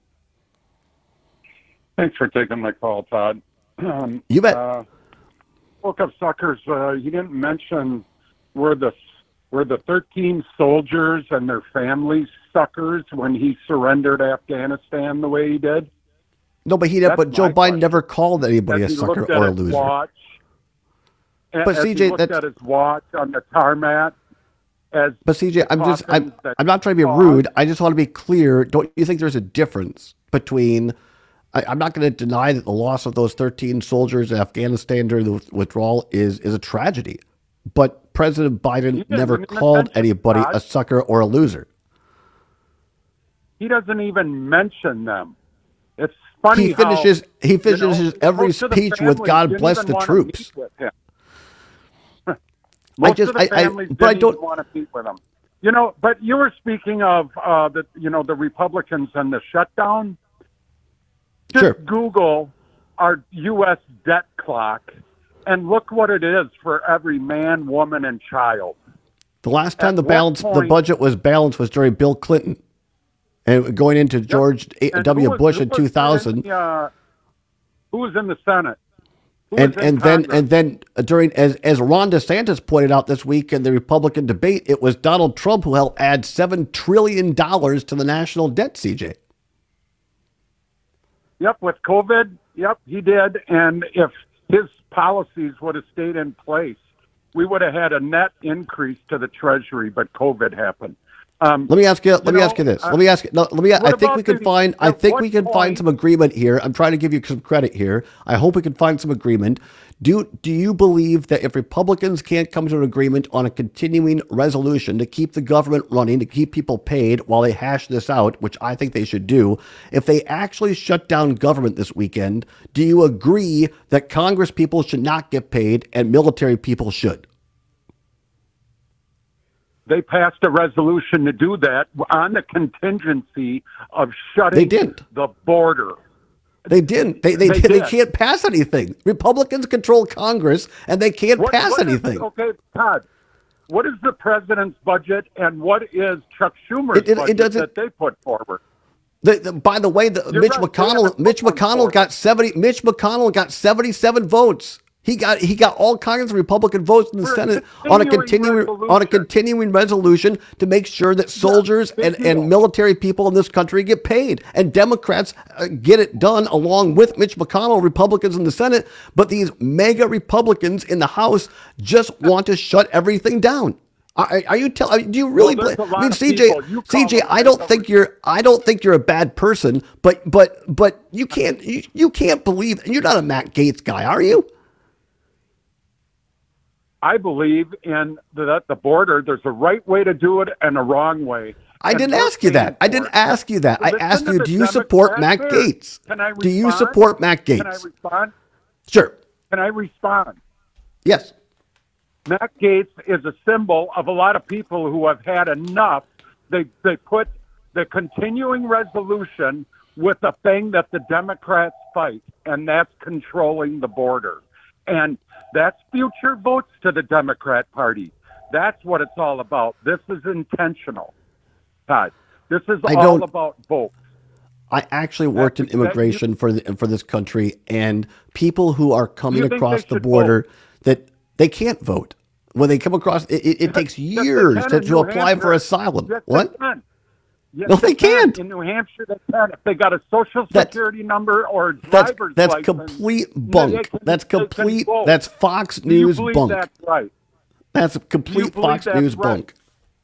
Thanks for taking my call, Todd. Um, you bet. Uh, spoke of suckers. Uh, you didn't mention where the Were the thirteen soldiers and their families suckers when he surrendered Afghanistan the way he did? No, but he did, but Joe Biden question. never called anybody as a sucker or a loser. Watch, but as C J, he looked that's... at his watch on the tarmac. As but C J, I'm just I'm, I'm not trying to be rude. I just want to be clear. Don't you think there's a difference between? I, I'm not going to deny that the loss of those thirteen soldiers in Afghanistan during the withdrawal is is a tragedy, but President Biden never called anybody a sucker or a loser. He doesn't even mention them. It's funny. He finishes. How, he finishes you know, every speech with "God bless the troops." Most I just, of the I, families I, but I didn't don't even want to meet with him. You know, but you were speaking of uh, the, you know, the Republicans and the shutdown. Just sure. Google our U S debt clock. And look what it is for every man, woman, and child. The last time At the balance, point, the budget was balanced was during Bill Clinton, and going into yep. George and W. was, Bush in two thousand. In the, uh, who was in the Senate? Who and and Congress? then and then during as as Ron DeSantis pointed out this week in the Republican debate, it was Donald Trump who helped add seven trillion dollars to the national debt. C J. Yep, with COVID. Yep, he did, and if his policies would have stayed in place, we would have had a net increase to the Treasury, but COVID happened. Um, let me ask you. Let you me know, ask you this. uh, let me ask. No, let me. I think about we can the- find. I at think what we can find point- some agreement here. I'm trying to give you some credit here. I hope we can find some agreement. Do Do you believe that if Republicans can't come to an agreement on a continuing resolution to keep the government running, to keep people paid while they hash this out, which I think they should do, if they actually shut down government this weekend, do you agree that Congress people should not get paid and military people should? They passed a resolution to do that on the contingency of shutting They didn't. the border. They didn't. They they, They they, they did. can't pass anything. Republicans control Congress, and they can't What- pass what is- anything. okay, Todd, what is the president's budget and what is Chuck Schumer's It- it- it budget doesn't- that they put forward? The, the, by the way, the, You're Mitch right, they McConnell, haven't Mitch put one McConnell forward. got seventy. Mitch McConnell got seventy-seven votes. He got he got all kinds of Republican votes in the For a Senate on a continuing continuing on a continuing resolution to make sure that soldiers and, and military people in this country get paid, and Democrats uh, get it done along with Mitch McConnell, Republicans in the Senate. But these mega Republicans in the House just want to shut everything down. Are, are you tell? Do you really? Well, there's bla- a lot I mean, of C J, people. You call C J, them I don't mega think you're. I don't think you're a bad person, but but but you can't. You, you can't believe. You're not a Matt Gaetz guy, are you? I believe in the, that the border, there's a right way to do it and a wrong way. I And didn't we're ask you paying that. I for didn't it. ask you that. I Listen asked to you, the do you support Matt Democrats here. Gaetz? Can I Do you respond? support Matt Can I Gaetz? respond? Sure. Can I respond? Yes. Matt Gaetz is a symbol of a lot of people who have had enough. They they put the continuing resolution with a thing that the Democrats fight, and that's controlling the border. And that's future votes to the Democrat Party. That's what it's all about. This is intentional, Todd. This is I all don't- about votes. I actually worked in That- that you- immigration for the, for this country, and people who are coming You think across they the should border that they can't vote when they come across. It, it, it takes Yes, they years can to, in to New apply Hampshire. for asylum. Yes, they What? can. Yes, No, they can. can't. In New Hampshire, they can. If they got a social That's- security number or a That's driver's that's license, complete they bunk. can- That's they can complete. vote. That's Fox Do you News believe bunk. that's right? That's complete believe Fox that's News right? bunk.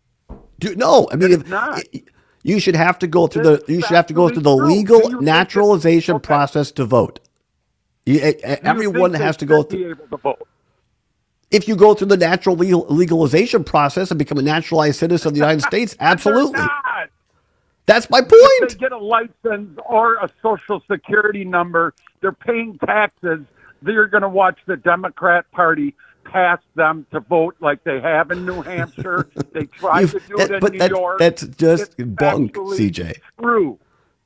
Do, no, I mean, It's if, not. you should have to go through the It's you should have to go through the factually true. legal Do you think that- naturalization okay. process to vote. You, e- e- Do you everyone think they has to go should be through. able to vote? If you go through the natural legal, legalization process and become a naturalized citizen of the United States, absolutely. They're not. That's my If point. they get a license or a social security number, they're paying taxes. They're going to watch the Democrat Party pass them to vote like they have in New Hampshire. They tried You've- to do that- it in but New that- York. that's just It's bunk, factually C J. True.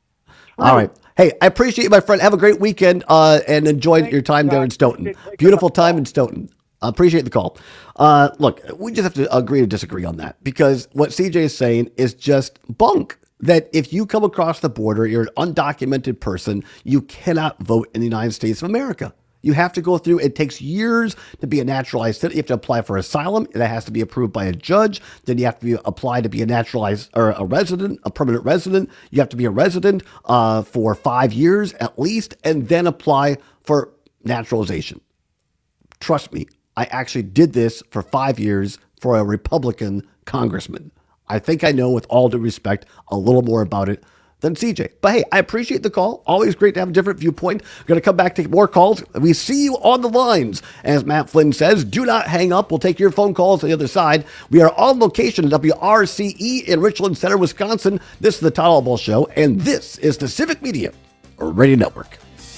All right. Hey, I appreciate you, my friend. Have a great weekend uh, and enjoy your time there in Stoughton. Beautiful time in Stoughton. I appreciate the call. Uh, look, we just have to agree to disagree on that because what C J is saying is just bunk. That if you come across the border, you're an undocumented person, you cannot vote in the United States of America. You have to go through, it takes years to be a naturalized citizen. You have to apply for asylum. That has to be approved by a judge. Then you have to be, apply to be a naturalized or a resident, a permanent resident. You have to be a resident uh, for five years at least, and then apply for naturalization. Trust me, I actually did this for five years for a Republican congressman. I think I know, with all due respect, a little more about it than C J. But hey, I appreciate the call. Always great to have a different viewpoint. We're going to come back, take more calls. We see you on the lines. As Matt Flynn says, do not hang up. We'll take your phone calls on the other side. We are on location at W R C E in Richland Center, Wisconsin. This is the Todd Albaugh Show, and this is the Civic Media Radio Network.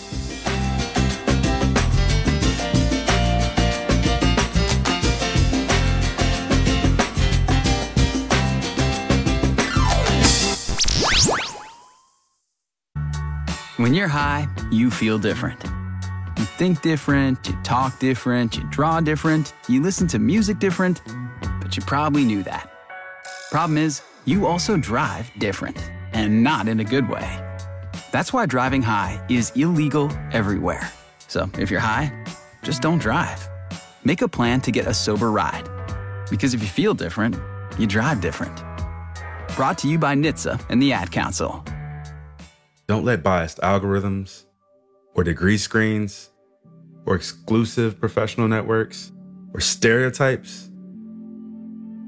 When you're high, you feel different. You think different, you talk different, you draw different, you listen to music different, but you probably knew that. Problem is, you also drive different, and not in a good way. That's why driving high is illegal everywhere. So if you're high, just don't drive. Make a plan to get a sober ride. Because if you feel different, you drive different. Brought to you by N H T S A and the Ad Council. Don't let biased algorithms or degree screens or exclusive professional networks or stereotypes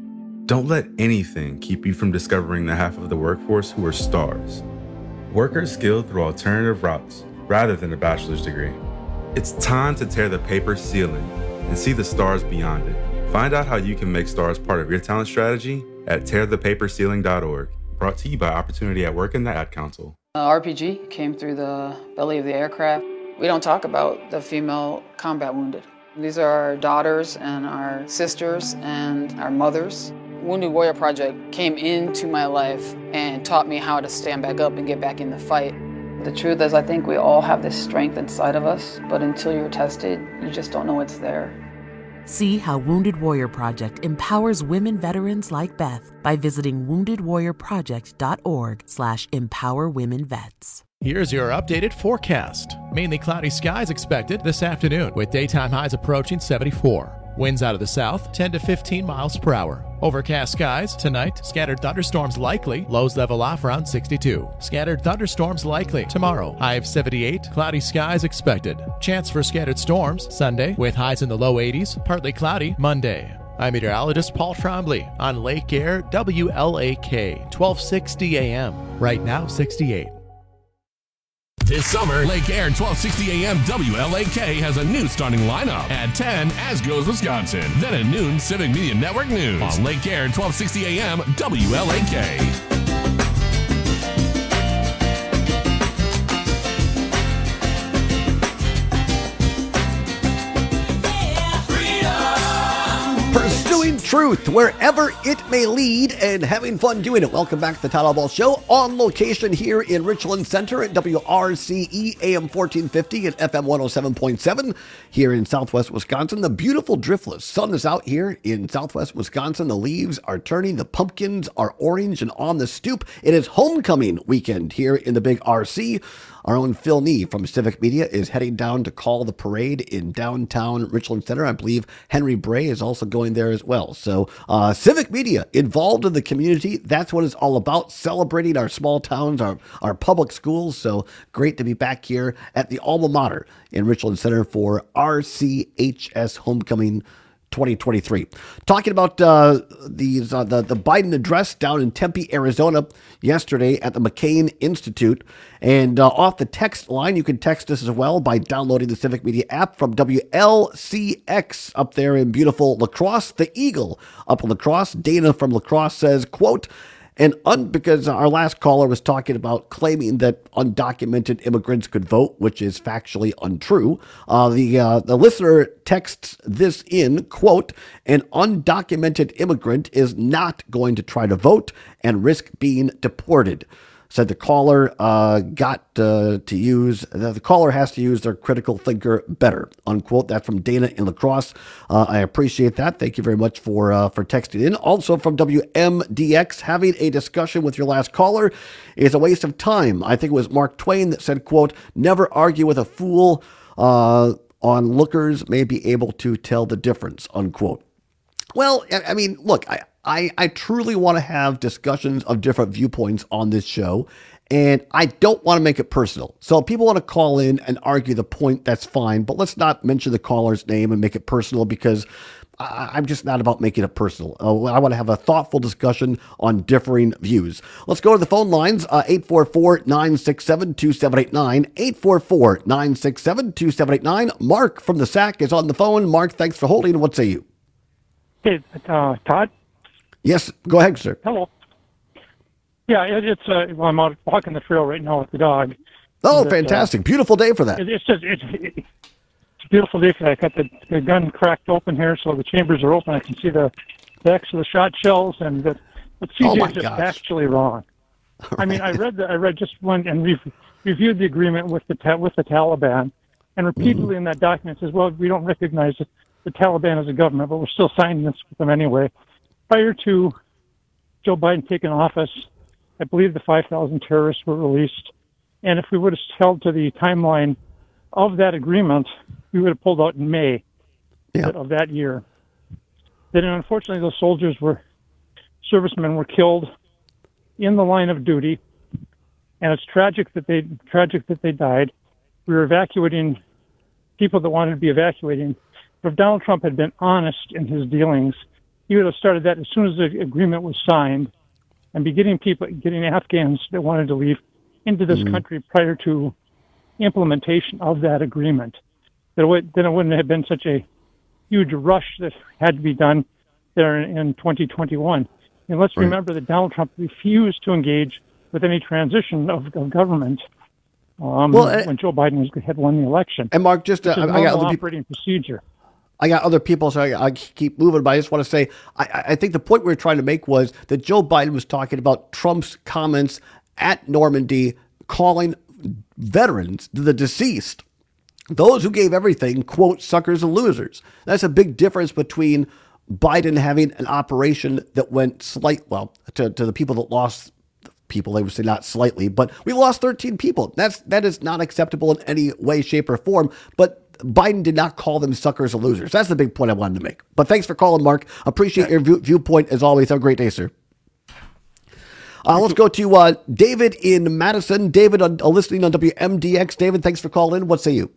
Don't let anything keep you from discovering the half of the workforce who are stars. Workers skilled through alternative routes rather than a bachelor's degree. It's time to tear the paper ceiling and see the stars beyond it. Find out how you can make stars part of your talent strategy at tear the paper ceiling dot org. Brought to you by Opportunity at Work and the Ad Council. Uh, R P G came through the belly of the aircraft. We don't talk about the female combat wounded. These are our daughters and our sisters and our mothers. Wounded Warrior Project came into my life and taught me how to stand back up and get back in the fight. The truth is, I think we all have this strength inside of us, but until you're tested, you just don't know it's there. See how Wounded Warrior Project empowers women veterans like Beth by visiting wounded warrior project dot org slash empower women vets. Here's your updated forecast. Mainly cloudy skies expected this afternoon with daytime highs approaching seventy-four. Winds out of the south, ten to fifteen miles per hour. Overcast skies tonight, scattered thunderstorms likely, lows level off around sixty-two. Scattered thunderstorms likely tomorrow, high of seventy-eight, cloudy skies expected. Chance for scattered storms Sunday with highs in the low eighties, partly cloudy Monday. I'm meteorologist Paul Trombley on Lake Air W L A K, twelve sixty A M. Right now, sixty-eight. This summer, Lake Air twelve sixty A M W L A K has a new starting lineup. At ten, As Goes Wisconsin. Then at noon, Civic Media Network News. On Lake Air twelve sixty A M W L A K. Pursuing truth wherever it may lead and having fun doing it. Welcome back to the Todd Ball Show, on location here in Richland Center at W R C E A M fourteen fifty and F M one oh seven point seven here in southwest Wisconsin. The beautiful driftless sun is out here in southwest Wisconsin. The leaves are turning, the pumpkins are orange and on the stoop. It is homecoming weekend here in the big R C. Our own Phil Nee from Civic Media is heading down to call the parade in downtown Richland Center. I believe Henry Bray is also going there as well. So uh, Civic Media involved in the community. That's what it's all about, celebrating our small towns, our, our public schools. So great to be back here at the alma mater in Richland Center for R C H S Homecoming twenty twenty-three. Talking about uh, these uh, the, the Biden address down in Tempe, Arizona yesterday at the McCain Institute. And uh, off the text line, you can text us as well by downloading the Civic Media app from W L C X up there in beautiful La Crosse. The Eagle up in La Crosse. Dana from La Crosse says, quote, And un- because our last caller was talking about claiming that undocumented immigrants could vote, which is factually untrue, uh, the uh, the listener texts this in, quote, an undocumented immigrant is not going to try to vote and risk being deported. Said the caller uh, got uh, to use, the, the caller has to use their critical thinker better, unquote. That's from Dana in La Crosse. Uh, I appreciate that. Thank you very much for uh, for texting in. Also from W M D X, having a discussion with your last caller is a waste of time. I think it was Mark Twain that said, quote, never argue with a fool. Uh, onlookers may be able to tell the difference, unquote. Well, I mean, look, I, I, I truly want to have discussions of different viewpoints on this show, and I don't want to make it personal. So if people want to call in and argue the point, that's fine, but let's not mention the caller's name and make it personal, because I, I'm just not about making it personal. Uh, I want to have a thoughtful discussion on differing views. Let's go to the phone lines, uh, eight four four, nine six seven, two seven eight nine, eight four four, nine six seven, two seven eight nine. Mark from the S A C is on the phone. Mark, thanks for holding. What say you? Hey, uh, Todd? Yes, go ahead, sir. Hello. Yeah, it, it's, uh, well, I'm out walking the trail right now with the dog. Oh, but, fantastic. Uh, beautiful day for that. It, it's just, it, it, it's a beautiful day for that. I got the, the gun cracked open here, so the chambers are open. I can see the backs of the shot shells, and the, but C J oh is just gosh. actually wrong. Right. I mean, I read the, I read just one, and we've reviewed the agreement with the, with the Taliban, and repeatedly mm-hmm. in that document says, well, we don't recognize it. the Taliban as a government, but we're still signing this with them anyway. Prior to Joe Biden taking office, I believe the five thousand terrorists were released. And if we would have held to the timeline of that agreement, we would have pulled out in May yeah. of that year. Then, unfortunately, those soldiers were, servicemen were killed in the line of duty. And it's tragic that they, tragic that they died. We were evacuating people that wanted to be evacuating. But if Donald Trump had been honest in his dealings, he would have started that as soon as the agreement was signed, and be getting people, getting Afghans that wanted to leave into this Mhm. country prior to implementation of that agreement. Then it, would, then it wouldn't have been such a huge rush that had to be done there in, in twenty twenty-one. And let's Right. remember that Donald Trump refused to engage with any transition of, of government um, Well, uh, when Joe Biden was, had won the election. And Mark, just uh, Which is I, I got normal other people. operating procedure. I got other people, so I, I keep moving, but I just want to say, I, I think the point we were trying to make was that Joe Biden was talking about Trump's comments at Normandy, calling veterans, the deceased, those who gave everything, quote, suckers and losers. That's a big difference between Biden having an operation that went slight, well, to, to the people that lost people, they would say not slightly, but we lost thirteen people. That's, that is not acceptable in any way, shape, or form. But Biden did not call them suckers or losers. That's the big point I wanted to make. But thanks for calling, Mark. Appreciate your view, viewpoint as always. Have a great day, sir. Uh, let's go to uh, David in Madison. David, uh, listening on W M D X. David, thanks for calling. What say you?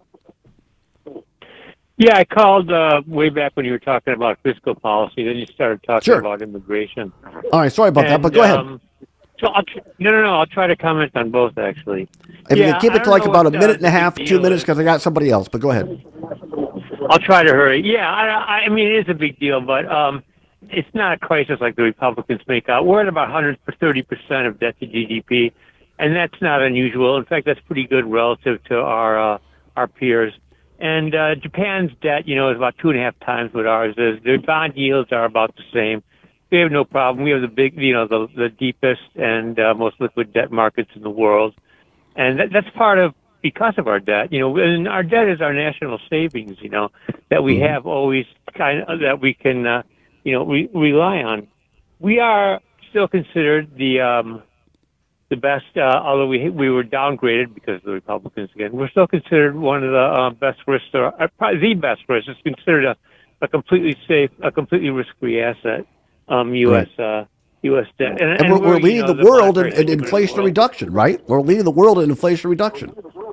Yeah, I called uh, way back when you were talking about fiscal policy. Then you started talking Sure. about immigration. All right, sorry about that, And, but go ahead. um, So I'll tr- no, no, no. I'll try to comment on both, actually. If you Yeah, can keep I it to don't like know about a what, uh, minute and a the half, big two deal minutes, is. because I got somebody else, but go ahead. I'll try to hurry. Yeah, I, I mean, it is a big deal, but um, it's not a crisis like the Republicans make out. We're at about one hundred thirty percent of debt to G D P, and that's not unusual. In fact, that's pretty good relative to our uh, our peers. And uh, Japan's debt, you know, is about two and a half times what ours is. Their bond yields are about the same. We have no problem. We have the big, you know, the the deepest and uh, most liquid debt markets in the world, and that, that's part of because of our debt. You know, and our debt is our national savings. You know, that we have always kind of that we can, uh, you know, re- rely on. We are still considered the um, the best, uh, although we we were downgraded because of the Republicans again. We're still considered one of the uh, best risks, or uh, probably the best risk. It's considered a, a completely safe, a completely risk-free asset. Um, U S Uh, U S debt, And, we're, we're leading you know, the, world in, monetary in system inflation world. reduction, right? We're leading the world in inflation reduction.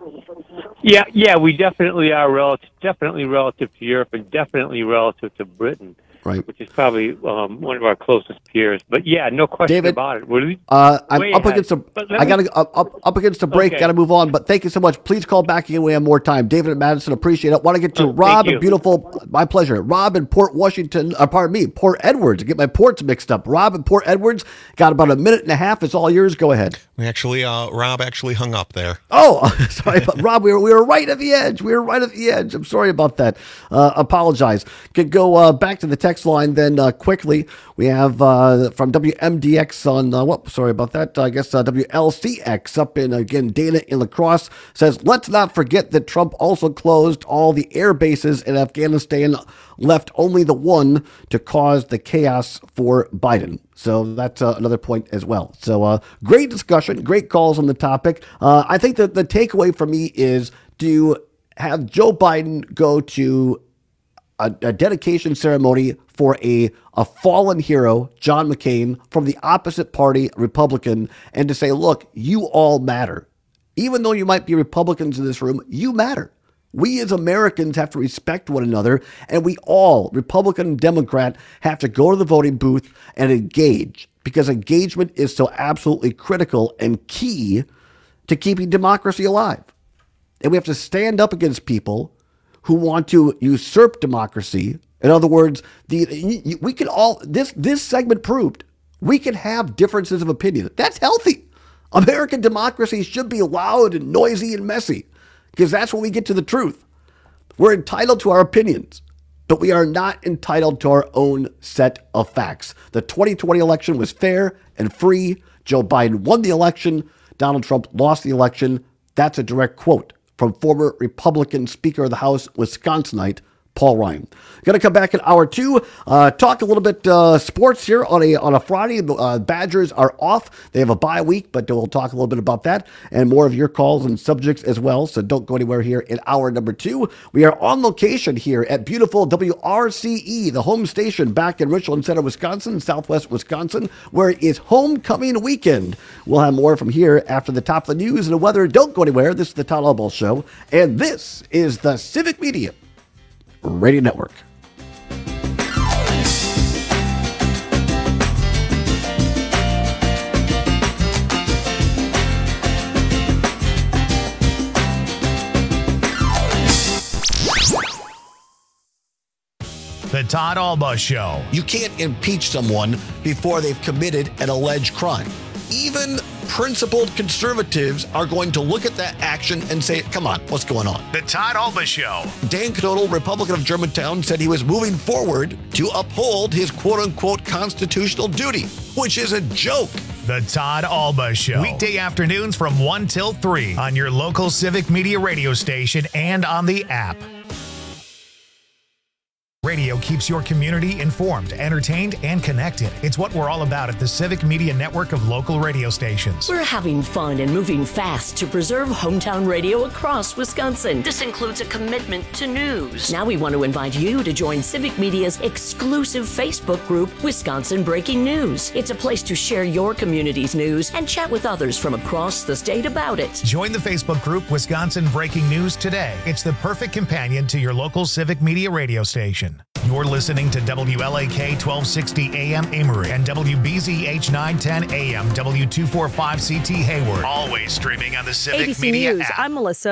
Yeah, yeah, we definitely are relative, definitely relative to Europe, and definitely relative to Britain, right? Which is probably um, one of our closest peers. But yeah, no question David, about it. We're Uh, I'm way up ahead. against a. But let I me- got to up, up up against a break. Okay. Got to move on. But thank you so much. Please call back again. We have more time. David and Madison, appreciate it. Want to get to Oh, thank Rob in you. beautiful. My pleasure. Rob in Port Washington. Uh, pardon me, Port Edwards. Get my ports mixed up. Rob in Port Edwards. Got about a minute and a half. It's all yours. Go ahead. We actually, uh, Rob actually hung up there. Oh, sorry, but Rob. We were we were right at the edge. We were right at the edge. I'm sorry about that. Uh, apologize. Could go uh, back to the text line then uh, quickly. We have uh, from W M D X on uh, what? Sorry about that. I guess uh, W L C X up in again. Dana in La Crosse says, let's not forget that Trump also closed all the air bases in Afghanistan, left only the one to cause the chaos for Biden. So that's uh, another point as well. So uh, great discussion, great calls on the topic. Uh, I think that the takeaway for me is to have Joe Biden go to a, a dedication ceremony for a, a fallen hero, John McCain, from the opposite party, Republican, and to say, look, you all matter. Even though you might be Republicans in this room, you matter. We as Americans have to respect one another, and we all, Republican and Democrat, have to go to the voting booth and engage, because engagement is so absolutely critical and key to keeping democracy alive. And we have to stand up against people who want to usurp democracy. In other words, the we can all this this segment proved we can have differences of opinion. That's healthy. American democracy should be loud and noisy and messy, because that's when we get to the truth. We're entitled to our opinions, but we are not entitled to our own set of facts. The twenty twenty election was fair and free. Joe Biden won the election. Donald Trump lost the election. That's a direct quote from former Republican Speaker of the House, Wisconsinite, Paul Ryan. Going to come back in hour two, uh, talk a little bit uh, sports here on a on a Friday. The uh, Badgers are off. They have a bye week, but we'll talk a little bit about that and more of your calls and subjects as well. So don't go anywhere here in hour number two. We are on location here at beautiful W R C E, the home station back in Richland Center, Wisconsin, Southwest Wisconsin, where it is homecoming weekend. We'll have more from here after the top of the news and the weather. Don't go anywhere. This is the Todd Albaugh Show, and this is the Civic Media Radio Network. Todd Alba Show. You can't impeach someone before they've committed an alleged crime. Even principled conservatives are going to look at that action and say, come on, what's going on? The Todd Alba Show. Dan Knodel, Republican of Germantown, said he was moving forward to uphold his quote-unquote constitutional duty, which is a joke. The Todd Alba Show. Weekday afternoons from one till three on your local Civic Media radio station and on the app. Radio keeps your community informed, entertained, and connected. It's what we're all about at the Civic Media Network of local radio stations. We're having fun and moving fast to preserve hometown radio across Wisconsin. This includes a commitment to news. Now we want to invite you to join Civic Media's exclusive Facebook group, Wisconsin Breaking News. It's a place to share your community's news and chat with others from across the state about it. Join the Facebook group, Wisconsin Breaking News today. It's the perfect companion to your local Civic Media radio station. You're listening to W L A K twelve sixty A M Amory and W B Z H nine ten A M W two forty-five C T Hayward. Always streaming on the Civic A B C Media News, app. I'm Melissa.